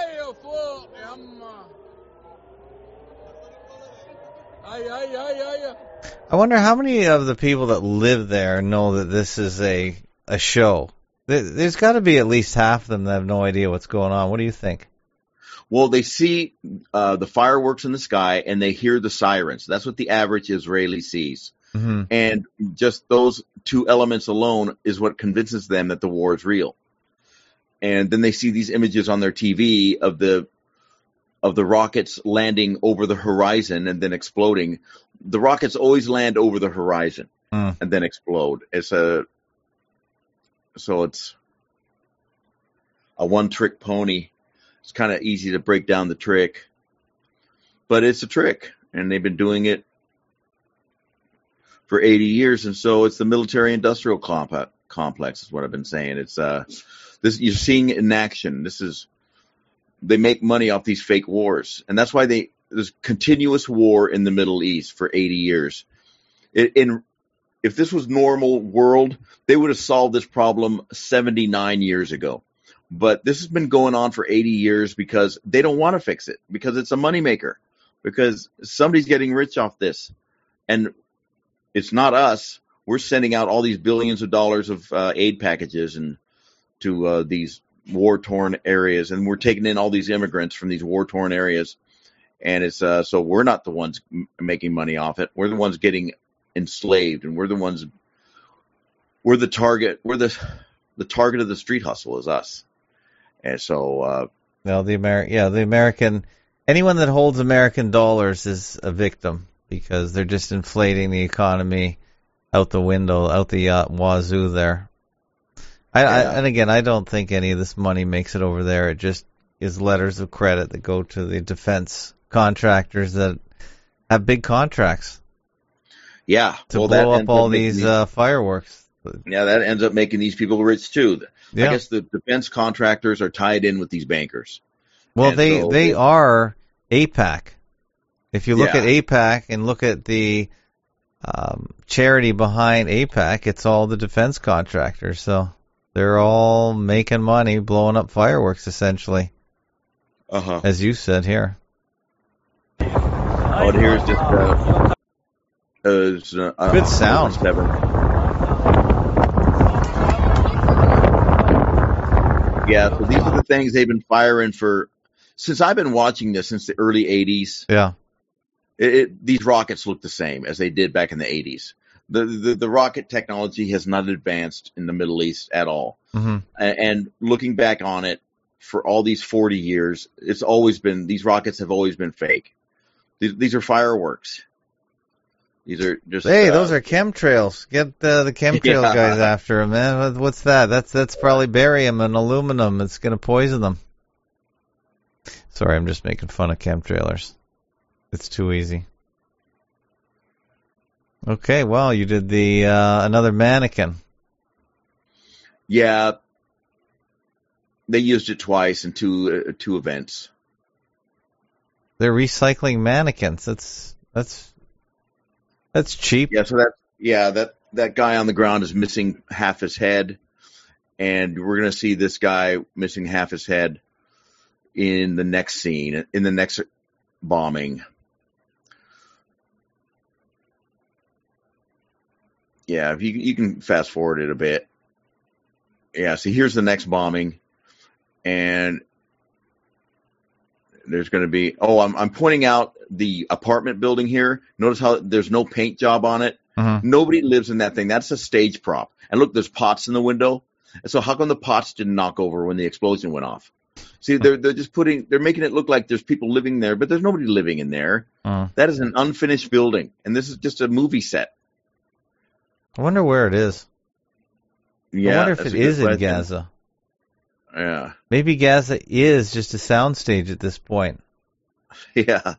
I wonder how many of the people that live there know that this is a show. There's got to be at least half of them that have no idea what's going on. What do you think? Well, they see the fireworks in the sky and they hear the sirens. That's what the average Israeli sees. Mm-hmm. And just those two elements alone is what convinces them that the war is real. And then they see these images on their TV of the rockets landing over the horizon and then exploding. The rockets always land over the horizon and then explode. It's a one-trick pony. It's kind of easy to break down the trick, but it's a trick, and they've been doing it for 80 years, and so it's the military-industrial complex is what I've been saying. It's this you're seeing in action. They make money off these fake wars, and that's why there's continuous war in the Middle East for 80 years. If this was normal world, they would have solved this problem 79 years ago. But this has been going on for 80 years because they don't want to fix it, because it's a moneymaker, because somebody's getting rich off this. And it's not us. We're sending out all these billions of dollars of aid packages and to these war-torn areas, and we're taking in all these immigrants from these war-torn areas, and it's so we're not the ones making money off it. We're the ones getting enslaved, and we're the target. We're the target of the street hustle is us. And so, the American, anyone that holds American dollars is a victim because they're just inflating the economy out the window, out the wazoo there. And again, I don't think any of this money makes it over there. It just is letters of credit that go to the defense contractors that have big contracts. Yeah. To blow up all these fireworks. Yeah, that ends up making these people rich too. Yeah. I guess the defense contractors are tied in with these bankers. Well, they are AIPAC. If you look at AIPAC and look at the charity behind AIPAC, it's all the defense contractors. So they're all making money blowing up fireworks, essentially. As you said here. Oh, and here's just good sound. 7. Yeah, so these are the things they've been firing since I've been watching this since the early 80s. Yeah. These rockets look the same as they did back in the 80s. The rocket technology has not advanced in the Middle East at all. Mm-hmm. And looking back on it for all these 40 years, these rockets have always been fake. These are fireworks. These are just. Hey, those are chemtrails. Get the chemtrail guys after them, man. What's that? That's probably barium and aluminum. It's going to poison them. Sorry, I'm just making fun of chemtrailers. It's too easy. Okay, well, you did the another mannequin. Yeah, they used it twice in two events. They're recycling mannequins. That's cheap. Yeah, so that guy on the ground is missing half his head, and we're gonna see this guy missing half his head in the next scene, in the next bombing. Yeah, if you can fast forward it a bit. Yeah, so here's the next bombing, and there's going to be. Oh, I'm pointing out the apartment building here. Notice how there's no paint job on it. Mm-hmm. Nobody lives in that thing. That's a stage prop. And look, there's pots in the window. And so how come the pots didn't knock over when the explosion went off? See, they're making it look like there's people living there, but there's nobody living in there. That is an unfinished building, and this is just a movie set. I wonder where it is. Yeah, I wonder if it is in Gaza. Yeah. Maybe Gaza is just a soundstage at this point. Yeah.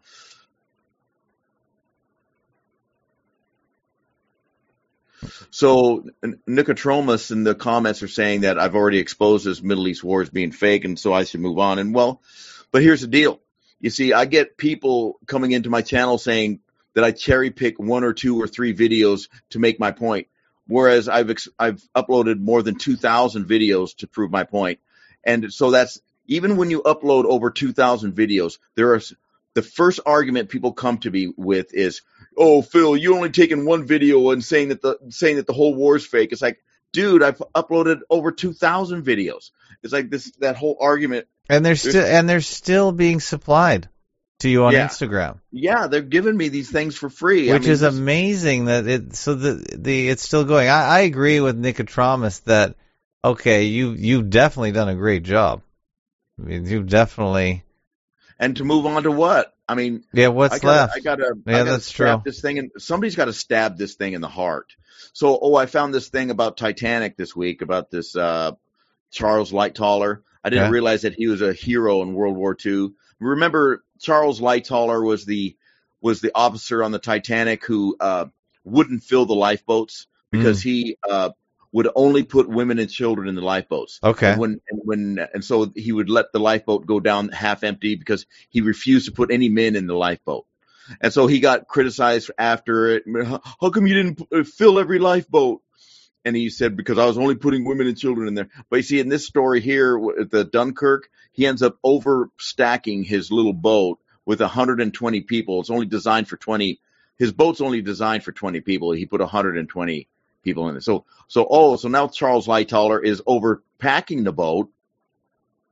So Nicotromus in the comments are saying that I've already exposed this Middle East war as being fake, and so I should move on. And but here's the deal. You see, I get people coming into my channel saying that I cherry pick 1 or 2 or 3 videos to make my point, whereas I've uploaded more than 2,000 videos to prove my point. And so that's even when you upload over 2,000 videos, the first argument people come to me with is, "Oh, Phil, you only taken one video and saying that the whole war is fake." It's like, dude, I've uploaded over 2,000 videos. It's like that whole argument. And they're still being supplied to you on Instagram. Yeah, they're giving me these things for free, which is amazing that it's still going. I agree with Nicotromus that you've definitely done a great job. I mean, you've definitely. And to move on to what? I mean, what's left? I gotta stab this thing, and somebody's got to stab this thing in the heart. So, I found this thing about Titanic this week about this Charles Lightoller. I didn't realize that he was a hero in World War II. Remember, Charles Lightoller was the officer on the Titanic who wouldn't fill the lifeboats because he would only put women and children in the lifeboats. Okay. And so he would let the lifeboat go down half empty because he refused to put any men in the lifeboat. And so he got criticized after it. How come you didn't fill every lifeboat? And he said, because I was only putting women and children in there. But you see, in this story here, at the Dunkirk, he ends up overstacking his little boat with 120 people. It's only designed for 20. His boat's only designed for 20 people. He put 120 people in it. So now Charles Lightoller is overpacking the boat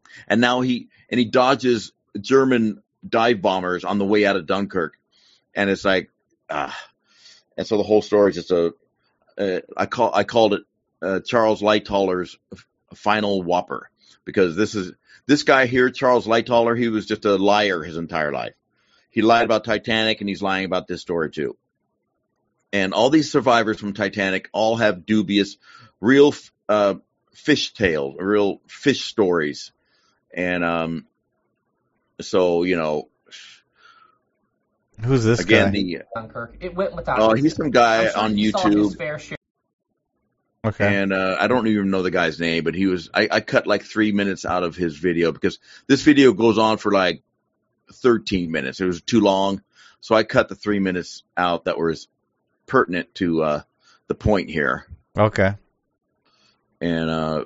And now he dodges German dive bombers on the way out of Dunkirk. And it's like, and so the whole story is just I called it Charles Lightollers' final whopper, because this guy here, Charles Lightoller, he was just a liar his entire life. He lied about Titanic, and he's lying about this story too. And all these survivors from Titanic all have dubious, real fish tales, real fish stories. And so, you know, who's this again, guy? Dunkirk. It went without. He's some guy on YouTube. Okay. And I don't even know the guy's name, but I cut like 3 minutes out of his video, because this video goes on for like 13 minutes. It was too long. So I cut the 3 minutes out that was pertinent to the point here. Okay. And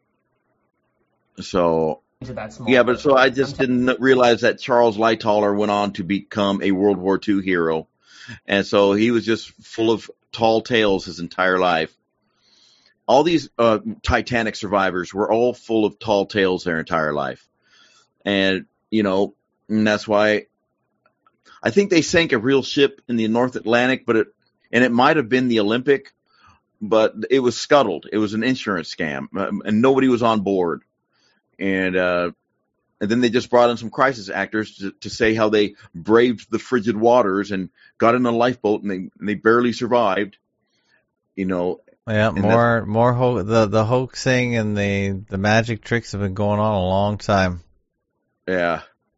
so yeah, but so I just didn't realize that Charles Lightoller went on to become a World War II hero. And so he was just full of tall tales his entire life. All these Titanic survivors were all full of tall tales their entire life. And, you know, and that's why I think they sank a real ship in the North Atlantic, but it might have been the Olympic, but it was scuttled. It was an insurance scam, and nobody was on board. And then they just brought in some crisis actors to say how they braved the frigid waters and got in a lifeboat, and they barely survived. You know. Yeah, the hoaxing and the magic tricks have been going on a long time. Yeah.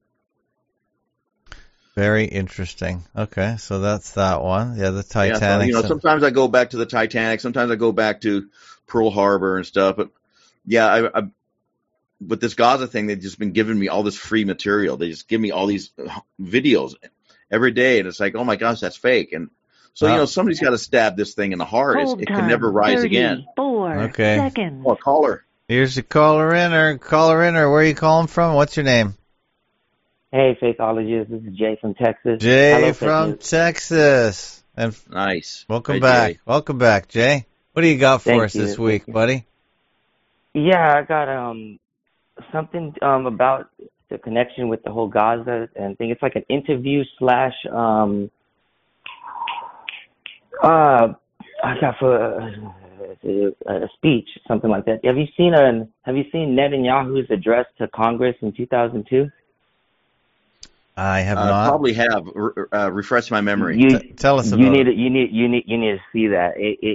Very interesting. Okay, so that's that one. Yeah, the Titanic. Yeah, so, you know, sometimes I go back to the Titanic. Sometimes I go back to Pearl Harbor and stuff. But yeah, with this Gaza thing, they've just been giving me all this free material. They just give me all these videos every day, and it's like, oh my gosh, that's fake. And so, you know, somebody's got to stab this thing in the heart. It can never rise again. 34 seconds. Oh, caller. Here's the caller in. Where are you calling from? What's your name? Hey, Fakeologist. This is Jay from Texas. Jay from Texas. And nice. Welcome back. Jay. Welcome back, Jay. What do you got for us this week, buddy? Yeah, I got something about the connection with the whole Gaza, and I think it's like an interview slash I got for a speech, something like that. Have you seen Netanyahu's address to Congress in 2002? I have not. Probably have. Refresh my memory. Tell us about it. You need to see that.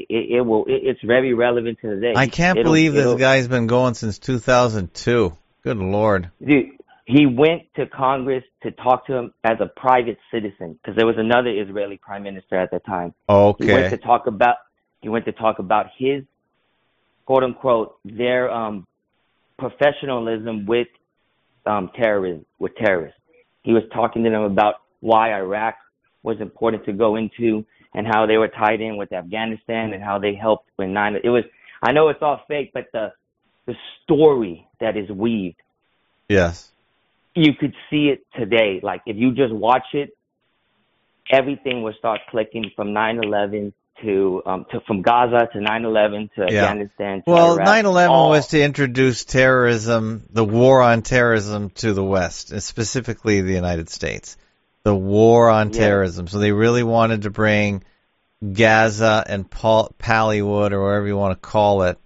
It's very relevant to today. I can't believe this guy's been going since 2002. Good Lord. Dude, he went to Congress to talk to him as a private citizen, because there was another Israeli prime minister at that time. Okay. He went to talk about his, quote unquote, their professionalism with terrorism, with terrorists. He was talking to them about why Iraq was important to go into, and how they were tied in with Afghanistan, and how they helped when it was. I know it's all fake, but the story that is weaved. Yes. You could see it today. Like, if you just watch it, everything will start clicking from 9/11 from Gaza to 9/11 to Afghanistan. To well, Iraq. 9/11 was to introduce terrorism, the war on terrorism, to the West, specifically the United States. The war on terrorism. So they really wanted to bring Gaza and Pallywood, or whatever you want to call it,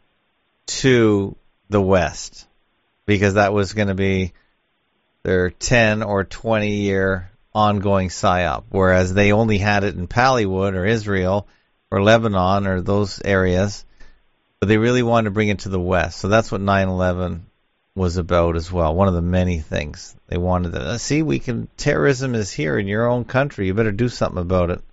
to the West, because that was going to be their 10 or 20 year ongoing psyop, whereas they only had it in Pallywood or Israel or Lebanon or those areas, but they really wanted to bring it to the West. So that's what 9/11 was about as well. One of the many things they wanted to see. Terrorism is here in your own country. You better do something about it.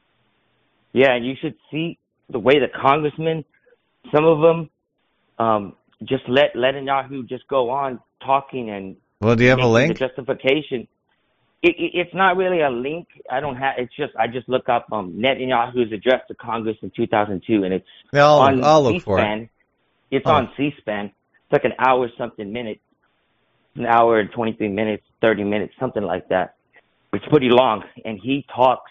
Yeah, and you should see the way the congressmen, some of them, just let Netanyahu just go on talking and. Well, do you have a link? The justification. It's not really a link. I don't have. It's just I just look up Netanyahu's address to Congress in 2002, and it's on I'll look C-SPAN. for it. It's on C-SPAN. It's like an hour something minute, an hour and 23 minutes, 30 minutes, something like that. It's pretty long, and he talks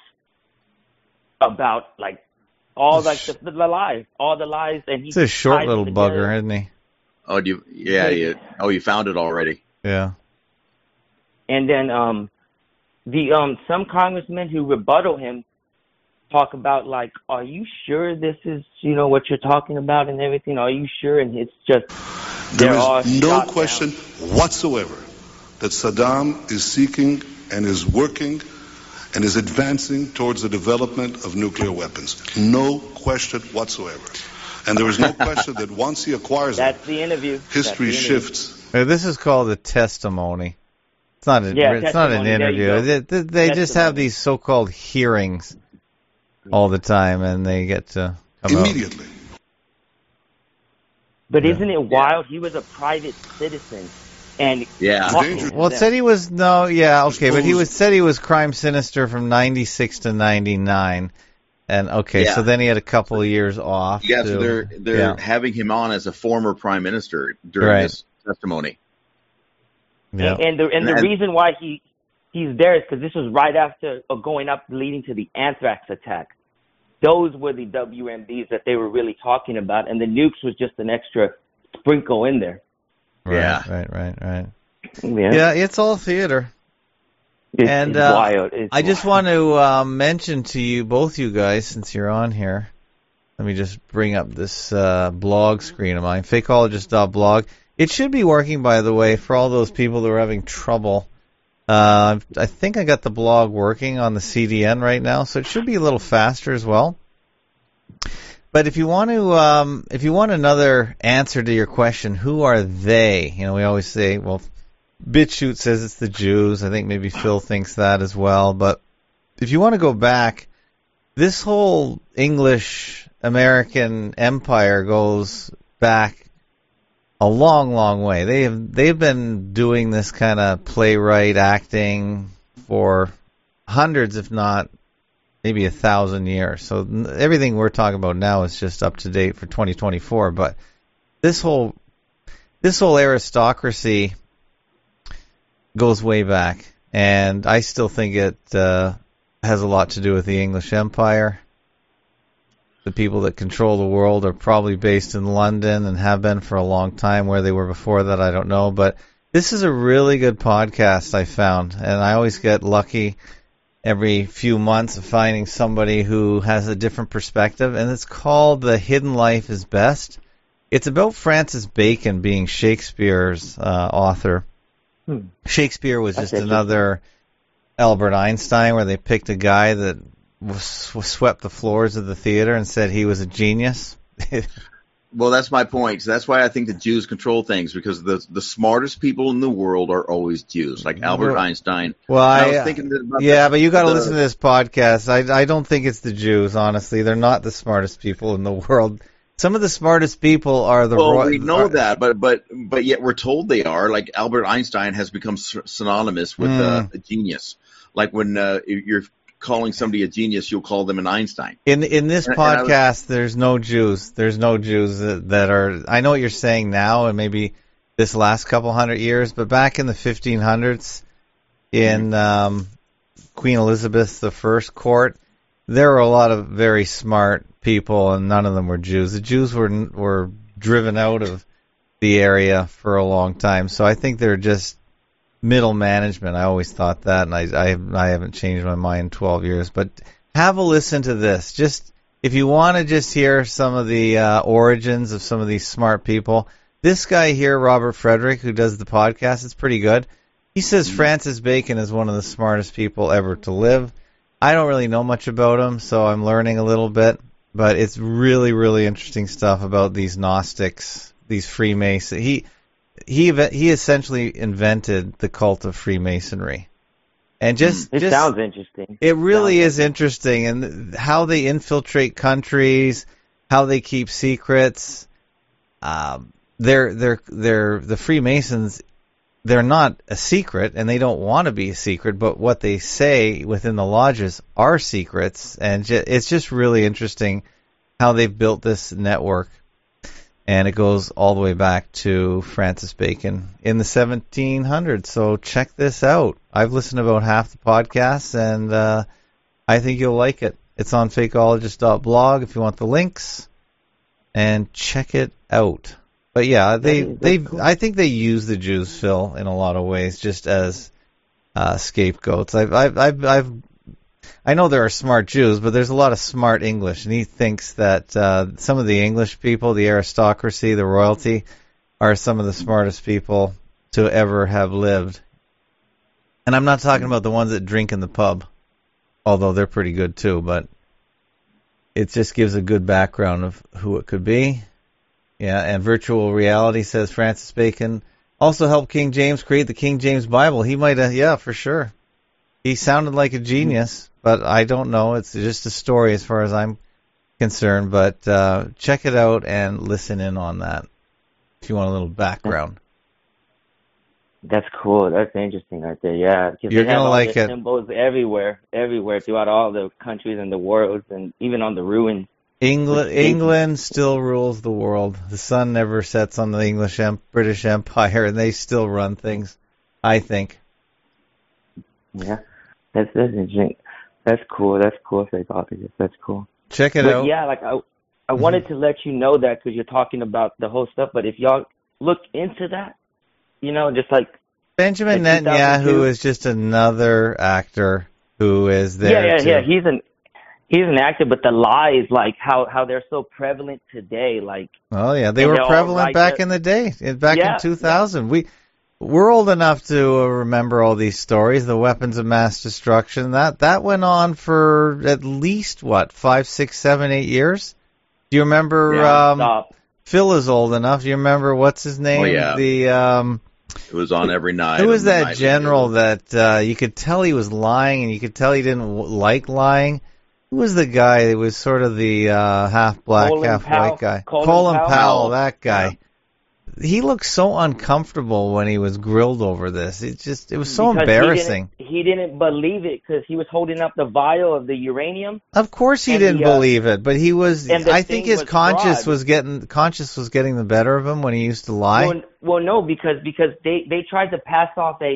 about like all like the lies, all the lies, and he's a short little bugger, isn't he? Oh, you found it already. Yeah. And then some congressmen who rebuttal him talk about, like, are you sure this is, what you're talking about and everything? Are you sure? And it's just, there is no question whatsoever that Saddam is seeking and is working and is advancing towards the development of nuclear weapons. No question whatsoever. And there is no question that once he acquires That's the interview. History shifts. This is called a testimony. It's not an interview. They just have these so-called hearings all the time, and they get to come immediately. But isn't it wild? He was a private citizen, and well, it said he was but he said he was crime sinister from 96 to 99, and so then he had a couple of years off. Yeah, so they're having him on as a former prime minister during this testimony. Yeah. And the reason why he's there is because this was right after leading to the anthrax attack. Those were the WMDs that they were really talking about, and the nukes was just an extra sprinkle in there. Right. Yeah, it's all theater. It's wild. I just want to mention to you, both you guys, since you're on here, let me just bring up this blog screen of mine, fakeologist.blog. It should be working, by the way, for all those people that are having trouble. I think I got the blog working on the CDN right now, so it should be a little faster as well. But if you want another answer to your question, who are they? We always say, well, BitChute says it's the Jews. I think maybe Phil thinks that as well. But if you want to go back, this whole English-American empire goes back a long, long way. They've been doing this kind of playwright acting for hundreds, if not maybe 1,000 years. So everything we're talking about now is just up to date for 2024. But this whole aristocracy goes way back, and I still think it has a lot to do with the English Empire. The people that control the world are probably based in London and have been for a long time. Where they were before that, I don't know. But this is a really good podcast I found, and I always get lucky every few months of finding somebody who has a different perspective, and it's called The Hidden Life is Best. It's about Francis Bacon being Shakespeare's author. Shakespeare was just another Albert Einstein, where they picked a guy that swept the floors of the theater and said he was a genius. Well, that's my point. So that's why I think the Jews control things, because the smartest people in the world are always Jews, like Albert Einstein. Well, I was thinking about but you got to listen to this podcast. I don't think it's the Jews, honestly. They're not the smartest people in the world. Some of the smartest people are the. Well, we know that, but yet we're told they are. Like Albert Einstein has become synonymous with a genius. Like when you're calling somebody a genius, you'll call them an Einstein. In this podcast, there's no Jews. There's no Jews that are. I know what you're saying now, and maybe this last couple hundred years, but back in the 1500s, in Queen Elizabeth I court, there were a lot of very smart people, and none of them were Jews. The Jews were driven out of the area for a long time, so I think they're just middle management. I always thought that, and I haven't changed my mind in 12 years. But have a listen to this. Just if you want to just hear some of the origins of some of these smart people, this guy here, Robert Frederick, who does the podcast, it's pretty good. He says Francis Bacon is one of the smartest people ever to live. I don't really know much about him, so I'm learning a little bit. But it's really, really interesting stuff about these Gnostics, these Freemasons. He essentially invented the cult of Freemasonry. And it sounds interesting. It really is interesting, and how they infiltrate countries, how they keep secrets. The Freemasons, they're not a secret, and they don't want to be a secret, but what they say within the lodges are secrets, and it's just really interesting how they've built this network. And it goes all the way back to Francis Bacon in the 1700s. So check this out. I've listened to about half the podcasts, and I think you'll like it. It's on fakeologist.blog if you want the links. And check it out. But yeah, cool. I think they use the Jews, Phil, in a lot of ways, just as scapegoats. I know there are smart Jews, but there's a lot of smart English, and he thinks that some of the English people, the aristocracy, the royalty, are some of the smartest people to ever have lived. And I'm not talking about the ones that drink in the pub, although they're pretty good too, but it just gives a good background of who it could be. Yeah, and virtual reality, says Francis Bacon, also helped King James create the King James Bible. He might have, yeah, for sure. He sounded like a genius, but I don't know. It's just a story as far as I'm concerned. But check it out and listen in on that if you want a little background. That's cool. That's interesting right there. Yeah, you're gonna like it. Symbols everywhere throughout all the countries in the world, and even on the ruins. England still rules the world. The sun never sets on the British Empire, and they still run things, I think. Yeah, that's interesting. That's cool. That's cool. That's cool. Check it out. Yeah, like I wanted to let you know that because you're talking about the whole stuff. But if y'all look into that, just like Benjamin Netanyahu is just another actor who is there. Yeah. He's an actor, but the lies, like how they're so prevalent today, like. Oh yeah, they were prevalent back in the day, back in 2000. Yeah. We're old enough to remember all these stories, the weapons of mass destruction. That went on for at least 5, 6, 7, 8 years. Do you remember? Yeah, Phil is old enough. Do you remember what's his name? Oh yeah. It was on every night. Who was that general that you could tell he was lying, and you could tell he didn't like lying? Who was the guy that was sort of the half black, half white guy? Colin Powell, that guy. Yeah. He looked so uncomfortable when he was grilled over this. It was so embarrassing. He didn't believe it because he was holding up the vial of the uranium. Of course he didn't believe it, but he was. I think his conscience was getting the better of him when he used to lie. Well, no, because they tried to pass off a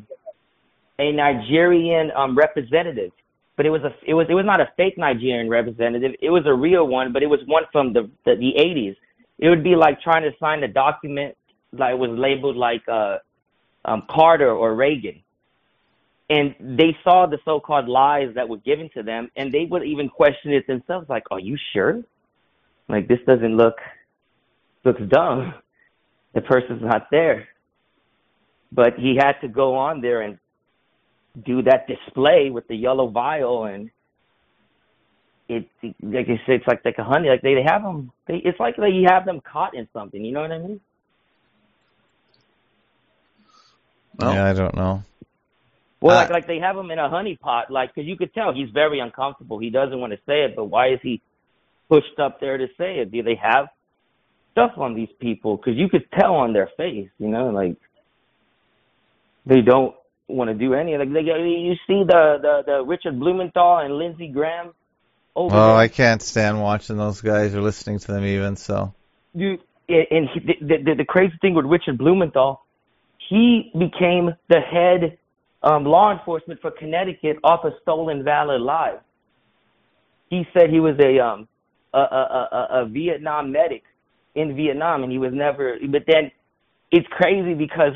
Nigerian representative. But it was not a fake Nigerian representative. It was a real one, but it was one from the 80s. It would be like trying to sign a document that was labeled like Carter or Reagan. And they saw the so-called lies that were given to them, and they would even question it themselves, like, "Are you sure? Like, this doesn't looks dumb. The person's not there." But he had to go on there and do that display with the yellow vial, and like I said, it's like a honey. Like they have them. It's like you have them caught in something. You know what I mean? Well, yeah, I don't know. Well, like they have him in a honey pot, because you could tell he's very uncomfortable. He doesn't want to say it, but why is he pushed up there to say it? Do they have stuff on these people? Because you could tell on their face, like they don't want to do any. You see the Richard Blumenthal and Lindsey Graham. I can't stand watching those guys or listening to them even. So, the crazy thing with Richard Blumenthal, he became the head law enforcement for Connecticut off of Stolen Valor Live. He said he was a Vietnam medic in Vietnam, and he was never. But then it's crazy because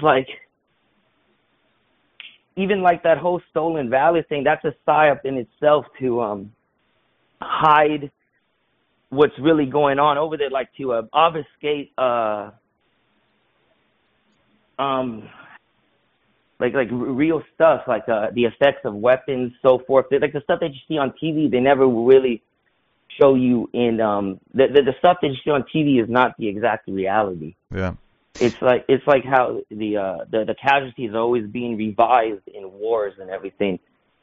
even that whole Stolen Valor thing, that's a psyop in itself to hide what's really going on over there, to obfuscate real stuff, the effects of weapons, so forth. Like the stuff that you see on TV, they never really show you in the stuff that you see on TV is not the exact reality. Yeah. It's like how the casualties are always being revised in wars and everything.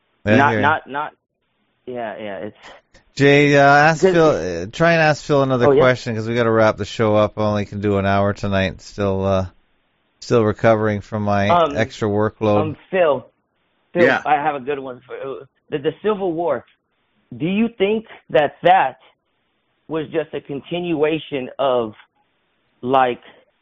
It's Jay, ask Phil. Try and ask Phil another question because we got to wrap the show up. I only can do an hour tonight. Still recovering from my extra workload. Phil, yeah. I have a good one for the Civil War. Do you think that was just a continuation of like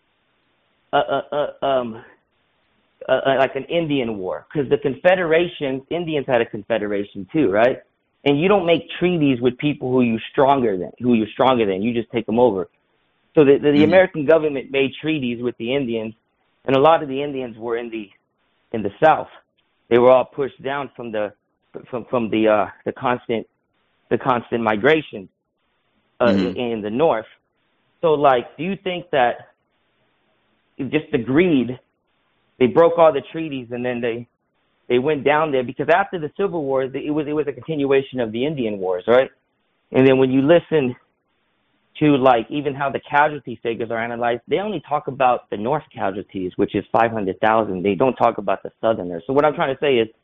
an Indian war? Because the Indians had a confederation too, right? And you don't make treaties with people who you're stronger than. You just take them over. So the American government made treaties with the Indians, and a lot of the Indians were in the South. They were all pushed down from the constant migration in the North. So, like, do you think that just the greed, they broke all the treaties and then they went down there? Because after the Civil War, it was a continuation of the Indian Wars, right? And then when you listen to, like, even how the casualty figures are analyzed, they only talk about the North casualties, which is 500,000. They don't talk about the Southerners. So what I'm trying to say is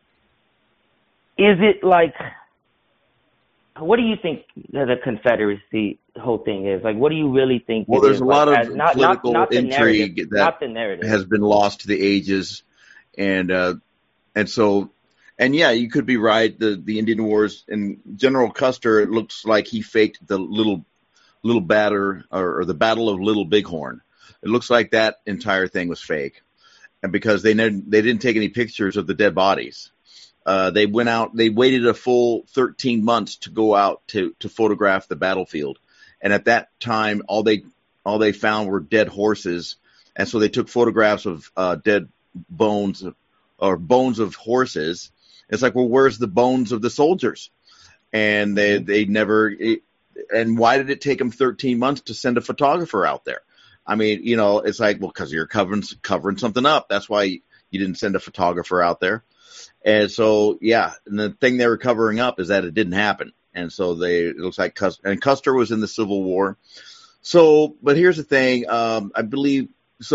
it like, what do you think the Confederacy whole thing is? Like, what do you really think? Well, there's a lot of political not intrigue that has been lost to the ages. And so, yeah, you could be right. The Indian Wars and General Custer, it looks like he faked the little batter or the Battle of Little Bighorn. It looks like that entire thing was fake, and because they didn't take any pictures of the dead bodies. They went out. They waited a full 13 months to go out to photograph the battlefield, and at that time, all they found were dead horses, and so they took photographs of dead bones or bones of horses. It's like, well, where's the bones of the soldiers? And they never. And why did it take them 13 months to send a photographer out there? I mean, it's like, well, because you're covering something up. That's why you didn't send a photographer out there. And so, yeah, and the thing they were covering up is that it didn't happen. And so it looks like Custer was in the Civil War. So, but here's the thing. I believe,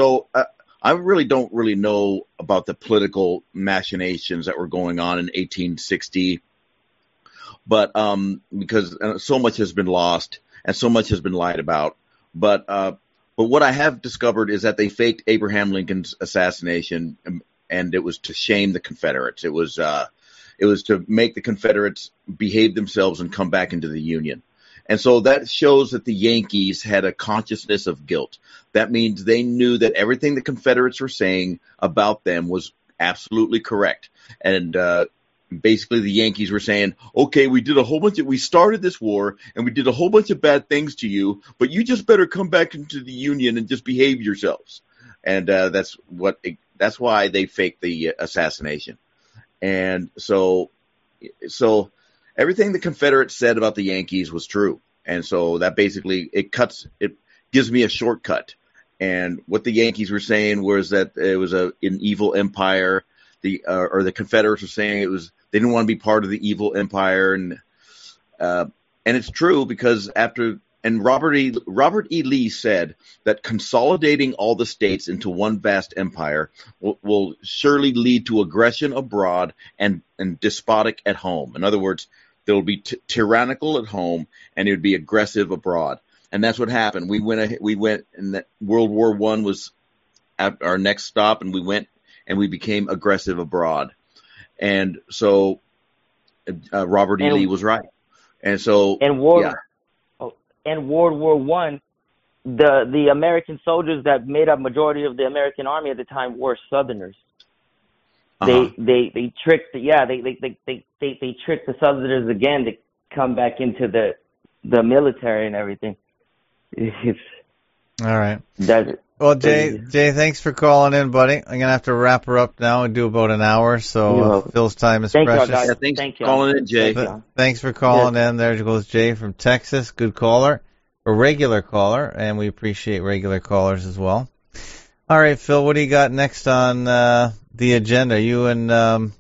I really don't really know about the political machinations that were going on in 1860. But because so much has been lost and so much has been lied about. But what I have discovered is that they faked Abraham Lincoln's assassination, and it was to shame the Confederates. It was to make the Confederates behave themselves and come back into the Union. And so that shows that the Yankees had a consciousness of guilt. That means they knew that everything the Confederates were saying about them was absolutely correct. And basically, the Yankees were saying, okay, we started this war and we did a whole bunch of bad things to you, but you just better come back into the Union and just behave yourselves. And that's why they faked the assassination. And so everything the Confederates said about the Yankees was true. And so that basically, it gives me a shortcut. And what the Yankees were saying was that it was an evil empire. The Confederates were saying they didn't want to be part of the evil empire, and it's true because Robert E. Lee said that consolidating all the states into one vast empire will surely lead to aggression abroad and despotic at home. In other words, there will be tyrannical at home and it would be aggressive abroad, and that's what happened. We went, and that World War I was at our next stop, and we went and we became aggressive abroad. And so Robert E. Lee was right. And so World War I, the American soldiers that made up majority of the American army at the time were Southerners. They tricked they tricked the Southerners again to come back into the military and everything. All right. Well, Jay, thanks for calling in, buddy. I'm going to have to wrap her up now and do about an hour, so Phil's time is precious. Yeah, thanks for calling in, Jay. Thanks for calling in. There goes Jay from Texas. Good caller, a regular caller, and we appreciate regular callers as well. All right, Phil, what do you got next on the agenda? You and,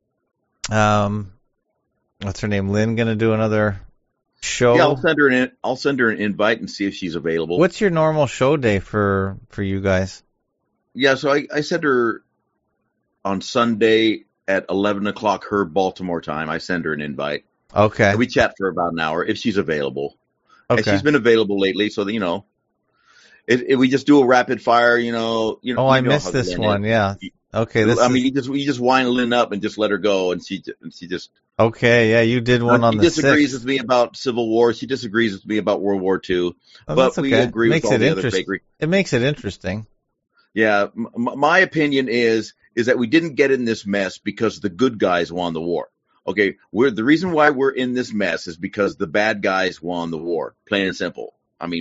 what's her name, Lynn, going to do another show? Yeah, I'll send her an invite and see if she's available. What's your normal show day for you guys? Yeah, so I send her on Sunday at 11 o'clock her Baltimore time. I send her an invite. Okay. And we chat for about an hour if she's available. Okay. And she's been available lately, so if we just do a rapid fire, I missed this one. Yeah. Okay. You just wind Lynn up and just let her go, and she just. Okay, yeah, you did one on the 6th. She disagrees with me about Civil War. She disagrees with me about World War II. But we agree with all the other bakery. It makes it interesting. Yeah, my opinion is that we didn't get in this mess because the good guys won the war. Okay, the reason why we're in this mess is because the bad guys won the war, plain and simple. I mean,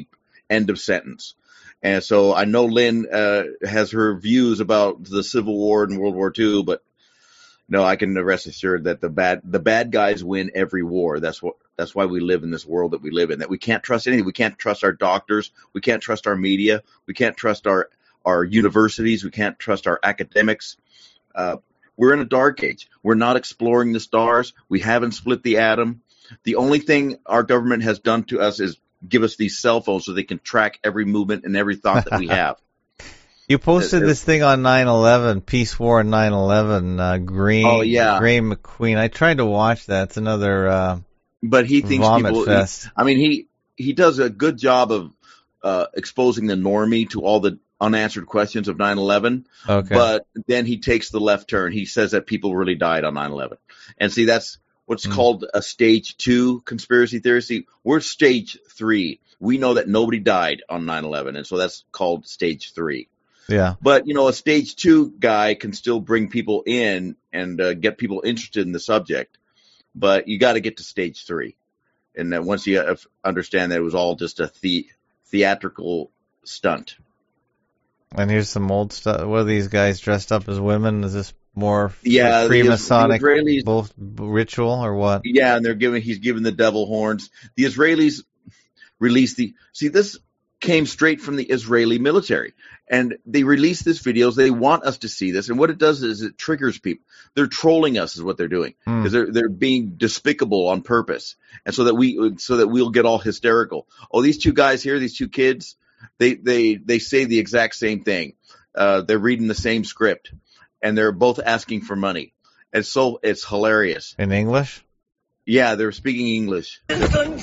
end of sentence. And so I know Lynn has her views about the Civil War and World War II, but no, I can rest assured that the bad guys win every war. That's why we live in this world that we live in, that we can't trust anything. We can't trust our doctors. We can't trust our media. We can't trust our universities. We can't trust our academics. We're in a dark age. We're not exploring the stars. We haven't split the atom. The only thing our government has done to us is give us these cell phones so they can track every movement and every thought that we have. You posted this thing on 9/11, Peace War 9/11, Green. Oh, yeah. Gray McQueen. I tried to watch that. It's another but he thinks vomit people, fest. He does a good job of exposing the normie to all the unanswered questions of 9/11. Okay. But then he takes the left turn. He says that people really died on 9/11. And see, that's what's called a stage 2 conspiracy theory. See, we're stage 3. We know that nobody died on 9/11, and so that's called stage 3. Yeah. But, a stage 2 guy can still bring people in and get people interested in the subject. But you got to get to stage 3. And then once you understand that it was all just a theatrical stunt. And here's some old stuff. What are these guys dressed up as women? Is this more Freemasonic both ritual or what? Yeah, and he's giving the devil horns. The Israelis released this came straight from the Israeli military. And they release these videos. They want us to see this. And what it does is it triggers people. They're trolling us is what they're doing. Because they're being despicable on purpose. And so that we'll get all hysterical. Oh, these two guys here, these two kids, they say the exact same thing. They're reading the same script. And they're both asking for money. And so it's hilarious. In English? Yeah, they're speaking English. Please don't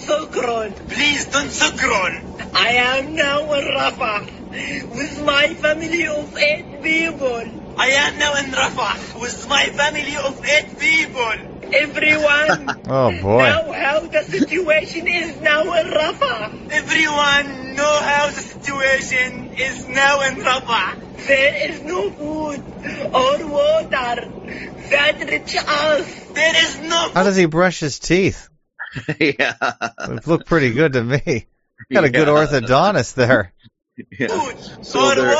sukron. I am now in Rafah with my family of 8 people. I am now in Rafah with my family of 8 people. Everyone. Oh boy. Know how the situation is now in Rafah. Everyone know how the situation is now in Rafah. There is no food or water that reach us. There is no food. How does he brush his teeth? Yeah. It looked pretty good to me. Got a good orthodontist there. Yeah. So they're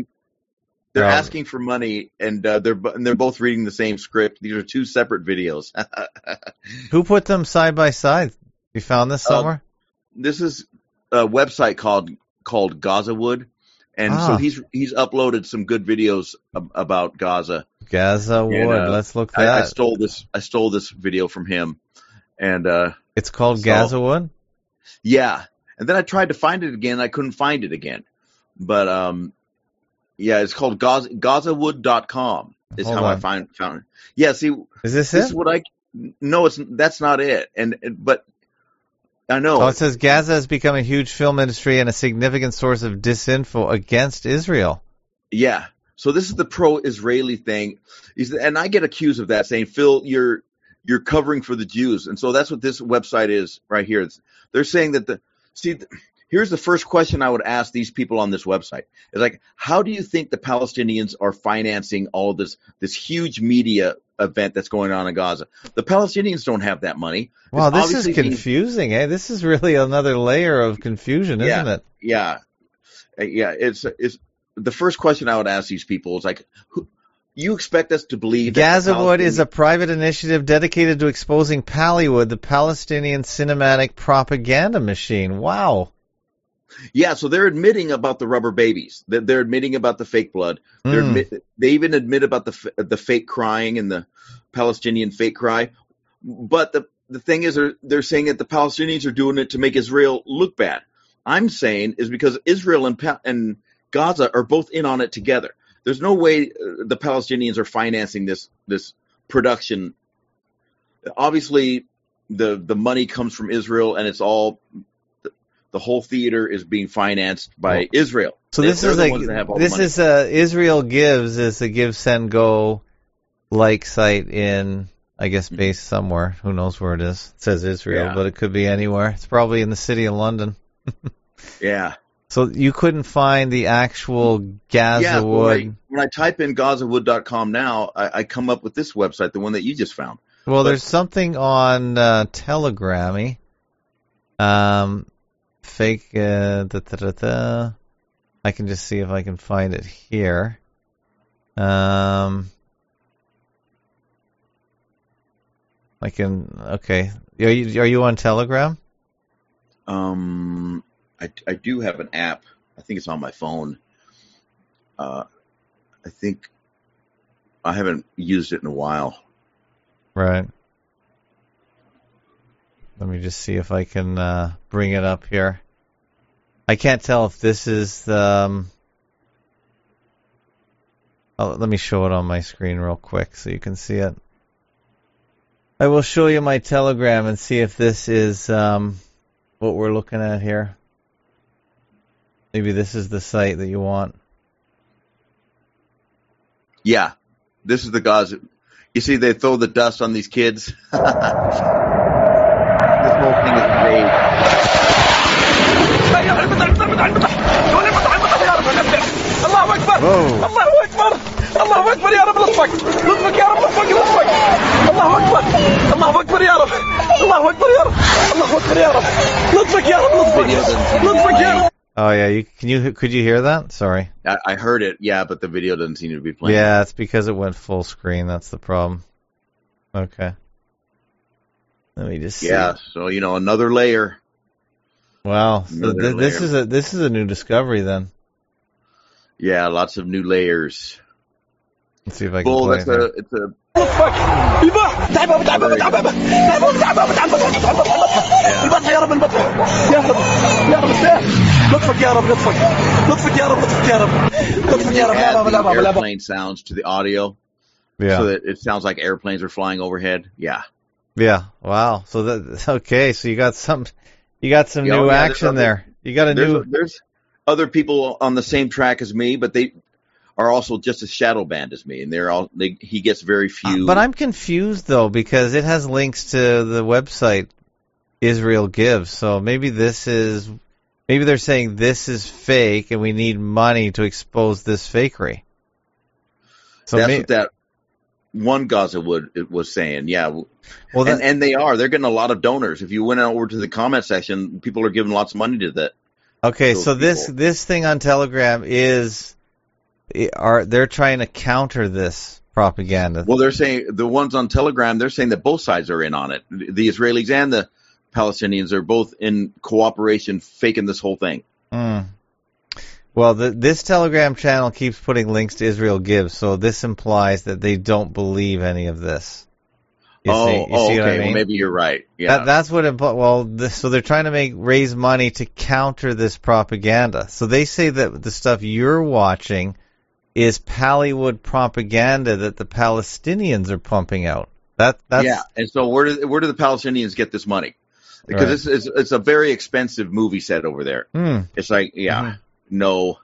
asking for money, and they're both reading the same script. These are 2 separate videos. Who put them side by side? You found this somewhere? This is a website called Gazawood, and so he's uploaded some good videos about Gaza. Gazawood. Let's look that. I stole this video from him, and it's called Gazawood. Yeah, and then I tried to find it again. I couldn't find it again, but yeah, it's called Gazawood.com is how I found it. Yeah, see, is this is what no, that's not it. But I know. Oh, it says Gaza has become a huge film industry and a significant source of disinfo against Israel. Yeah. So this is the pro-Israeli thing. And I get accused of that, saying, Phil, you're covering for the Jews. And so that's what this website is right here. They're saying that here's the first question I would ask these people on this website. It's like, how do you think the Palestinians are financing all of this huge media event that's going on in Gaza? The Palestinians don't have that money. Wow, this is confusing, eh? This is really another layer of confusion, isn't it? Yeah. Yeah, it's the first question I would ask these people is like, you expect us to believe that Gazawood is a private initiative dedicated to exposing Pallywood, the Palestinian cinematic propaganda machine. Wow. Yeah, so they're admitting about the rubber babies. They're admitting about the fake blood. They even admit about the fake crying and the Palestinian fake cry. But the thing is, they're saying that the Palestinians are doing it to make Israel look bad. I'm saying is because Israel and Gaza are both in on it together. There's no way the Palestinians are financing this production. Obviously, the money comes from Israel, and it's all the whole theater is being financed by Israel. So Israel Gives is a Give Send Go like site in, I guess, based somewhere. Who knows where it is? It says Israel, but it could be anywhere. It's probably in the city of London. Yeah. So you couldn't find the actual Gazawood. Yeah, when I type in Gazawood.com now, I come up with this website, the one that you just found. Well, there's something on Telegrammy. fake. I can just see if I can find it here. I can. Okay. Are you on Telegram? I do have an app. I think it's on my phone. I think I haven't used it in a while. Right. Let me just see if I can bring it up here. I can't tell if this is let me show it on my screen real quick so you can see it. I will show you my Telegram and see if this is what we're looking at here. Maybe this is the site that you want. Yeah, this is the Gaza. You see, they throw the dust on these kids. This whole thing is great. الله أكبر يا رب لطفك لطفك يا رب لطفك لطفك الله أكبر الله أكبر يا رب الله أكبر يا رب الله أكبر يا رب لطفك يا رب لطفك يا رب. Oh yeah, could you hear that? Sorry. I heard it, yeah, but the video doesn't seem to be playing. Yeah, it's because it went full screen. That's the problem. Okay. Let me just see. Yeah, so another layer. Wow. So this is a new discovery then. Yeah, lots of new layers. Let's see if I can play it. It's a airplane sounds to the audio. Yeah. So that it sounds like airplanes are flying overhead. Yeah. Yeah. Wow. So okay. So you got some new action there. You got there's other people on the same track as me, but they are also just as shadow banned as me, and he gets very few. But I'm confused though because it has links to the website Israel Gives. So maybe they're saying this is fake, and we need money to expose this fakery. So that's what that one Gaza was saying. Yeah. Well, and they're getting a lot of donors. If you went over to the comment section, people are giving lots of money to that. Okay, so this thing on Telegram they're trying to counter this propaganda. Well, they're saying the ones on Telegram, they're saying that both sides are in on it. The Israelis and the Palestinians are both in cooperation, faking this whole thing. Well, this Telegram channel keeps putting links to Israel Gives, so this implies that they don't believe any of this. You see okay. What I mean? Well, maybe you're right. Yeah. That's what so they're trying to raise money to counter this propaganda. So they say that the stuff you're watching is Pallywood propaganda that the Palestinians are pumping out. That's yeah. And so where do the Palestinians get this money? Because it's a very expensive movie set over there. It's like no.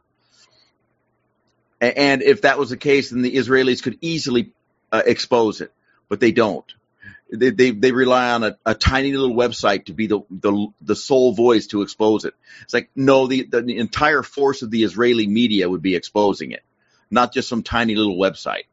And if that was the case, then the Israelis could easily expose it, but they don't. They rely on a tiny little website to be the sole voice to expose it. It's like, no, the entire force of the Israeli media would be exposing it, not just some tiny little website.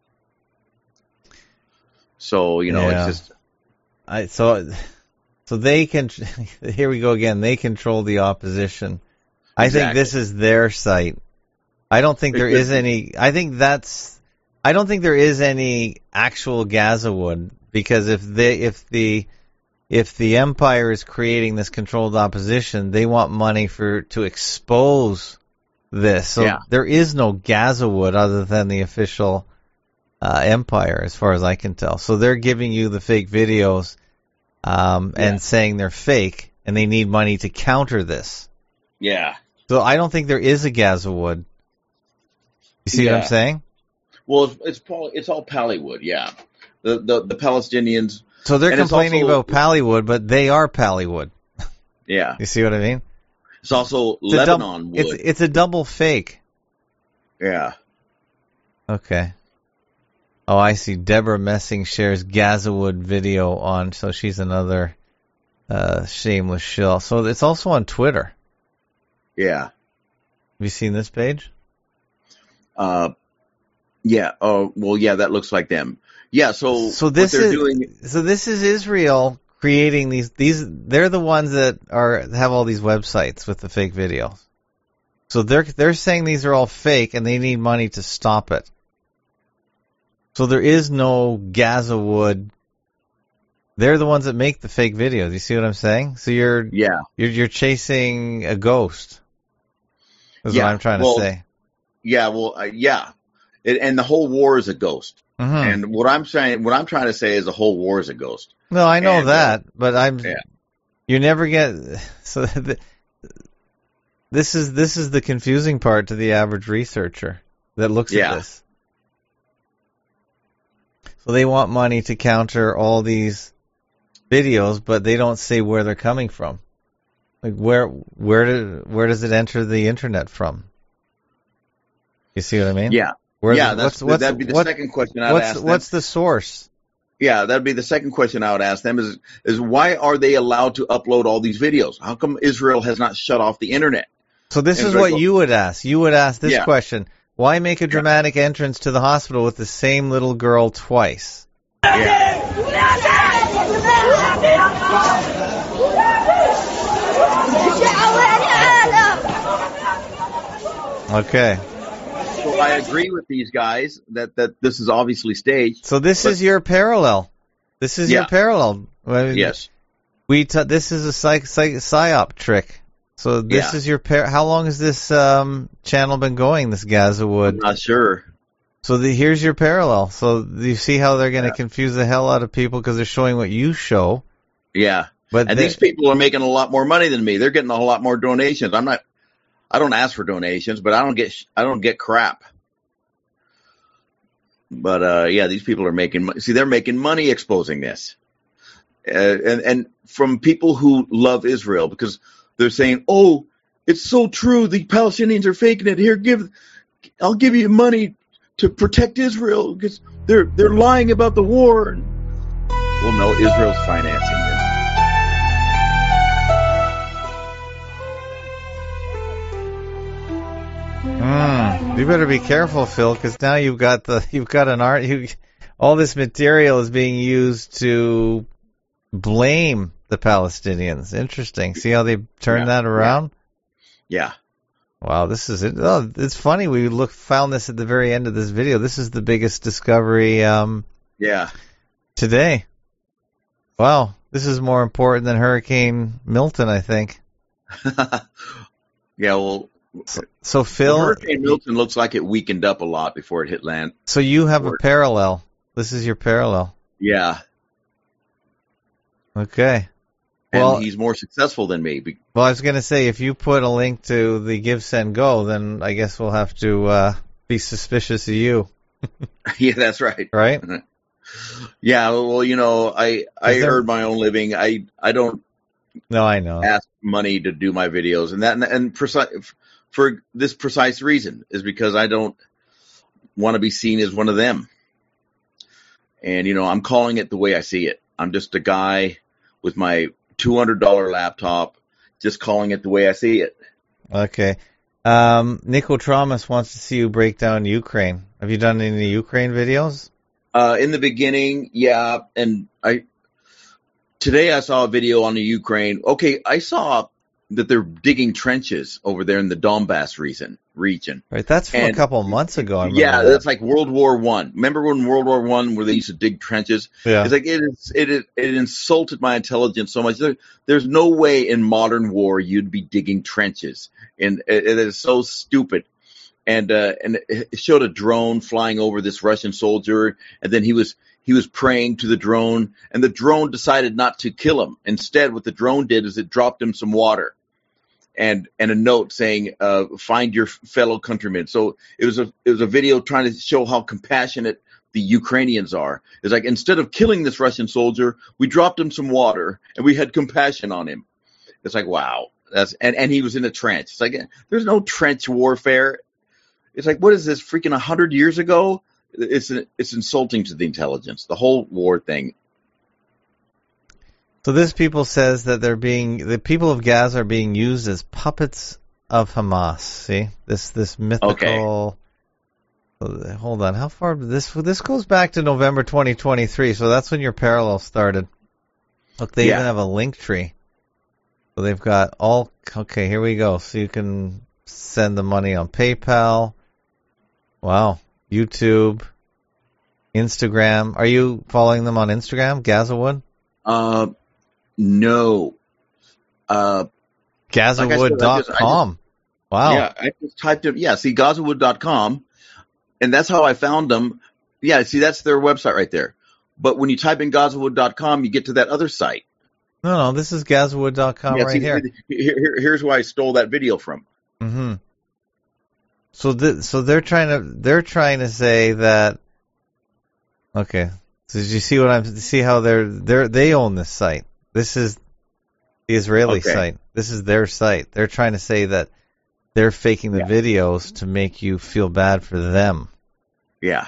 So, it's just... So they can, here we go again, they control the opposition. I think this is their site. I don't think there is any, I don't think there is any actual Gazawood. Because if the empire is creating this controlled opposition, they want money to expose this. So there is no Gazawood other than the official empire, as far as I can tell. So they're giving you the fake videos and saying they're fake, and they need money to counter this. Yeah. So I don't think there is a Gazawood. You see what I'm saying? Well, it's all Pallywood, yeah. The Palestinians. So they're complaining about Pallywood, but they are Pallywood. Yeah. You see what I mean? It's also Lebanon wood. It's a double fake. Yeah. Okay. Oh, I see. Deborah Messing shares Gazawood video on, so she's another shameless shill. So it's also on Twitter. Yeah. Have you seen this page? Yeah. Oh, well, yeah, that looks like them. Yeah, so this what they're is doing... So this is Israel creating these. They're the ones that have all these websites with the fake videos. So they're saying these are all fake, and they need money to stop it. So there is no Gazawood. They're the ones that make the fake videos. You see what I'm saying? So you're chasing a ghost. Is what I'm trying to say. Yeah, and the whole war is a ghost. Mm-hmm. And what I'm trying to say is the whole war is a ghost. No, I know that, but you never get so. This is the confusing part to the average researcher that looks at this. So they want money to counter all these videos, but they don't say where they're coming from. Like where does it enter the internet from? You see what I mean? Yeah. That'd be the second question I'd ask them. What's the source? Yeah, that'd be the second question I would ask them is why are they allowed to upload all these videos? How come Israel has not shut off the internet? So this is what you would ask. You would ask this question. Why make a dramatic entrance to the hospital with the same little girl twice? Yeah. Okay. So I agree with these guys that this is obviously staged. So this is your parallel. This is your parallel. Yes. This is a psyop trick. So this is your how long has this channel been going, this Gazawood? I'm not sure. So here's your parallel. So you see how they're going to confuse the hell out of people because they're showing what you show. Yeah. And these people are making a lot more money than me. They're getting a whole lot more donations. I don't ask for donations, but I don't get crap. But these people are making money. See, they're making money exposing this. And from people who love Israel, because they're saying, "Oh, it's so true. The Palestinians are faking it. Here, I'll give you money to protect Israel because they're lying about the war." Well, no, Israel's financing this. You better be careful, Phil, because now you've got all this material is being used to blame the Palestinians. Interesting. See how they turned that around? Yeah. Wow, this is it. Oh, it's funny. We found this at the very end of this video. This is the biggest discovery. Today. Wow, this is more important than Hurricane Milton, I think. Yeah. Well. So Phil, Hurricane Milton looks like it weakened up a lot before it hit land. So you have a parallel. This is your parallel. Yeah. Okay. And he's more successful than me. Well, I was going to say, if you put a link to the Give, Send, Go, then I guess we'll have to be suspicious of you. Yeah, that's right. Right? Yeah, well, I earn my own living. I don't. No, I know. Ask money to do my videos, and for this precise reason is because I don't want to be seen as one of them. And I'm calling it the way I see it. I'm just a guy with my $200 laptop, just calling it the way I see it. Okay. Nico Tramas wants to see you break down Ukraine. Have you done any Ukraine videos? In the beginning, yeah, and today I saw a video on the Ukraine. Okay, I saw that they're digging trenches over there in the Donbass region. Right, that's from a couple of months ago. Yeah, that's like World War I. Remember when World War I, where they used to dig trenches? Yeah. It's like it insulted my intelligence so much. There's no way in modern war you'd be digging trenches, and it is so stupid. And it showed a drone flying over this Russian soldier, and then he was praying to the drone, and the drone decided not to kill him. Instead, what the drone did is it dropped him some water and a note saying, find your fellow countrymen. So it was a video trying to show how compassionate the Ukrainians are. It's like, instead of killing this Russian soldier, we dropped him some water and we had compassion on him. It's like, wow. And he was in a trench. It's like, there's no trench warfare. It's like, what is this, freaking 100 years ago? It's insulting to the intelligence, the whole war thing. So this people says that the people of Gaza are being used as puppets of Hamas. See, this mythical. Okay. Hold on, how far this goes back to November 2023? So that's when your parallel started. Look, they even have a link tree. So they've got all... Okay, here we go. So you can send the money on PayPal. Wow. YouTube. Instagram. Are you following them on Instagram, Gazawood? No. Gazawood.com. Wow. Yeah, I just typed it. Yeah, see, Gazawood.com. And that's how I found them. Yeah, see, that's their website right there. But when you type in Gazawood.com, you get to that other site. No, this is Gazawood.com here. Here's where I stole that video from. Mm-hmm. So they're trying to say that. Okay. So did you see how they own this site? This is the Israeli site. This is their site. They're trying to say that they're faking the videos to make you feel bad for them. Yeah.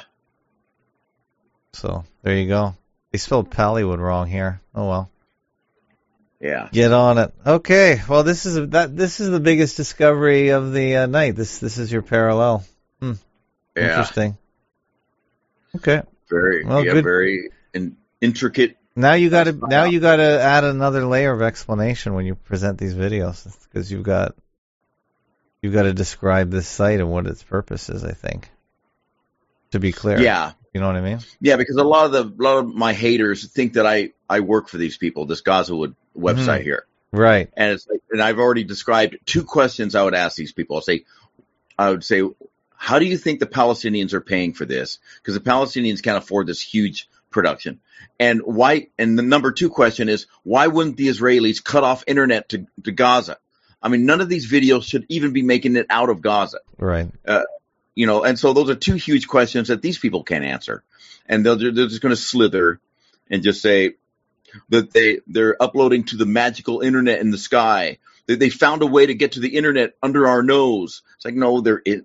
So there you go. They spelled Pallywood wrong here. Oh well. Yeah. Get on it. Okay. Well, this is the biggest discovery of the night. This is your parallel. Yeah. Interesting. Okay. Very intricate. Now you got to add another layer of explanation when you present these videos, because you've got to describe this site and what its purpose is, I think. To be clear. Yeah. You know what I mean? Yeah, because a lot of my haters think that I work for these people, this Gazawood website here. Right. And and I've already described 2 questions I would ask these people. I would say, how do you think the Palestinians are paying for this? Because the Palestinians can't afford this huge production. And why? And the number 2 question is, why wouldn't the Israelis cut off internet to Gaza? I mean, none of these videos should even be making it out of Gaza. Right. And so those are 2 huge questions that these people can't answer. And they're just going to slither and just say that they're uploading to the magical internet in the sky. They found a way to get to the internet under our nose. It's like, no,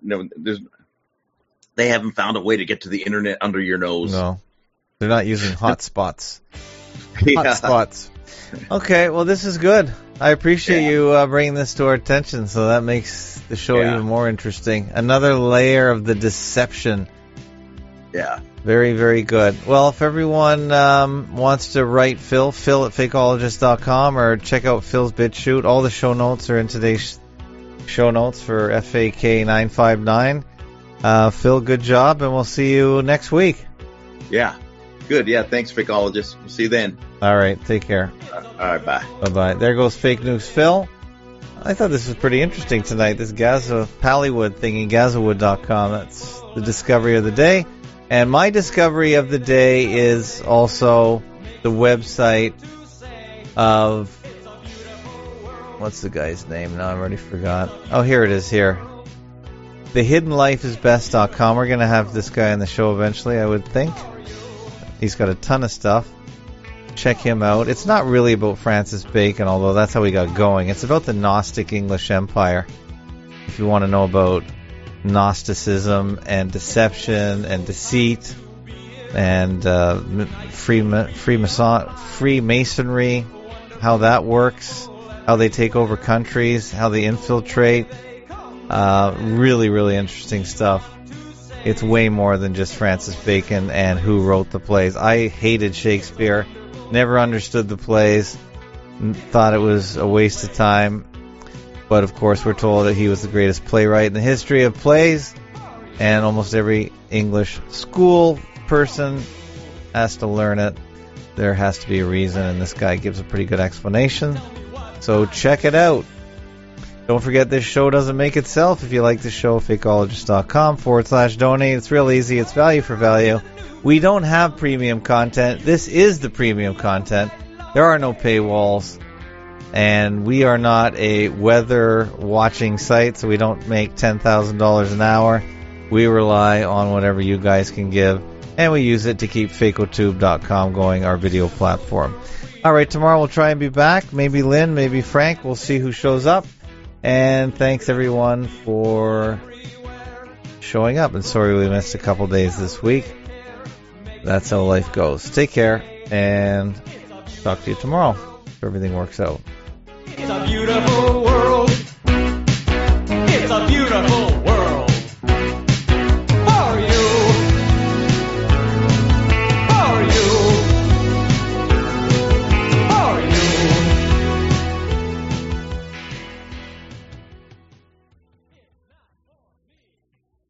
they haven't found a way to get to the internet under your nose. No, they're not using hotspots. Hotspots. Okay, well, this is good. I appreciate you bringing this to our attention, so that makes the show even more interesting. Another layer of the deception. Yeah. Very, very good. Well, if everyone wants to write Phil at fakeologist.com, or check out Phil's BitChute, all the show notes are in today's show notes for FAK 959. Phil, good job, and we'll see you next week. Yeah. Good. Yeah, thanks, Fakeologist. We'll see you then. All right, take care. All right, bye. Bye-bye. There goes Fake News Phil. I thought this was pretty interesting tonight, this Pallywood thingy, Gazawood.com. That's the discovery of the day. And my discovery of the day is also the website of... What's the guy's name? Now I already forgot. Oh, here it is here. TheHiddenLifeIsBest.com. We're going to have this guy on the show eventually, I would think. He's got a ton of stuff. Check him out. It's not really about Francis Bacon, although that's how he got going. It's about the Gnostic English Empire. If you want to know about Gnosticism and deception and deceit and Freemasonry, how that works, how they take over countries, how they infiltrate. Really, really interesting stuff. It's way more than just Francis Bacon and who wrote the plays. I hated Shakespeare, never understood the plays, thought it was a waste of time. But of course we're told that he was the greatest playwright in the history of plays, and almost every English school person has to learn it. There has to be a reason, and this guy gives a pretty good explanation. So check it out. Don't forget, this show doesn't make itself. If you like the show, fakeologist.com/donate. It's real easy. It's value for value. We don't have premium content. This is the premium content. There are no paywalls. And we are not a weather watching site, so we don't make $10,000 an hour. We rely on whatever you guys can give, and we use it to keep fakotube.com going, our video platform. All right, tomorrow we'll try and be back. Maybe Lynn, maybe Frank. We'll see who shows up. And thanks, everyone, for showing up. And sorry we missed a couple days this week. That's how life goes. Take care, and talk to you tomorrow if everything works out. It's a beautiful world. It's a beautiful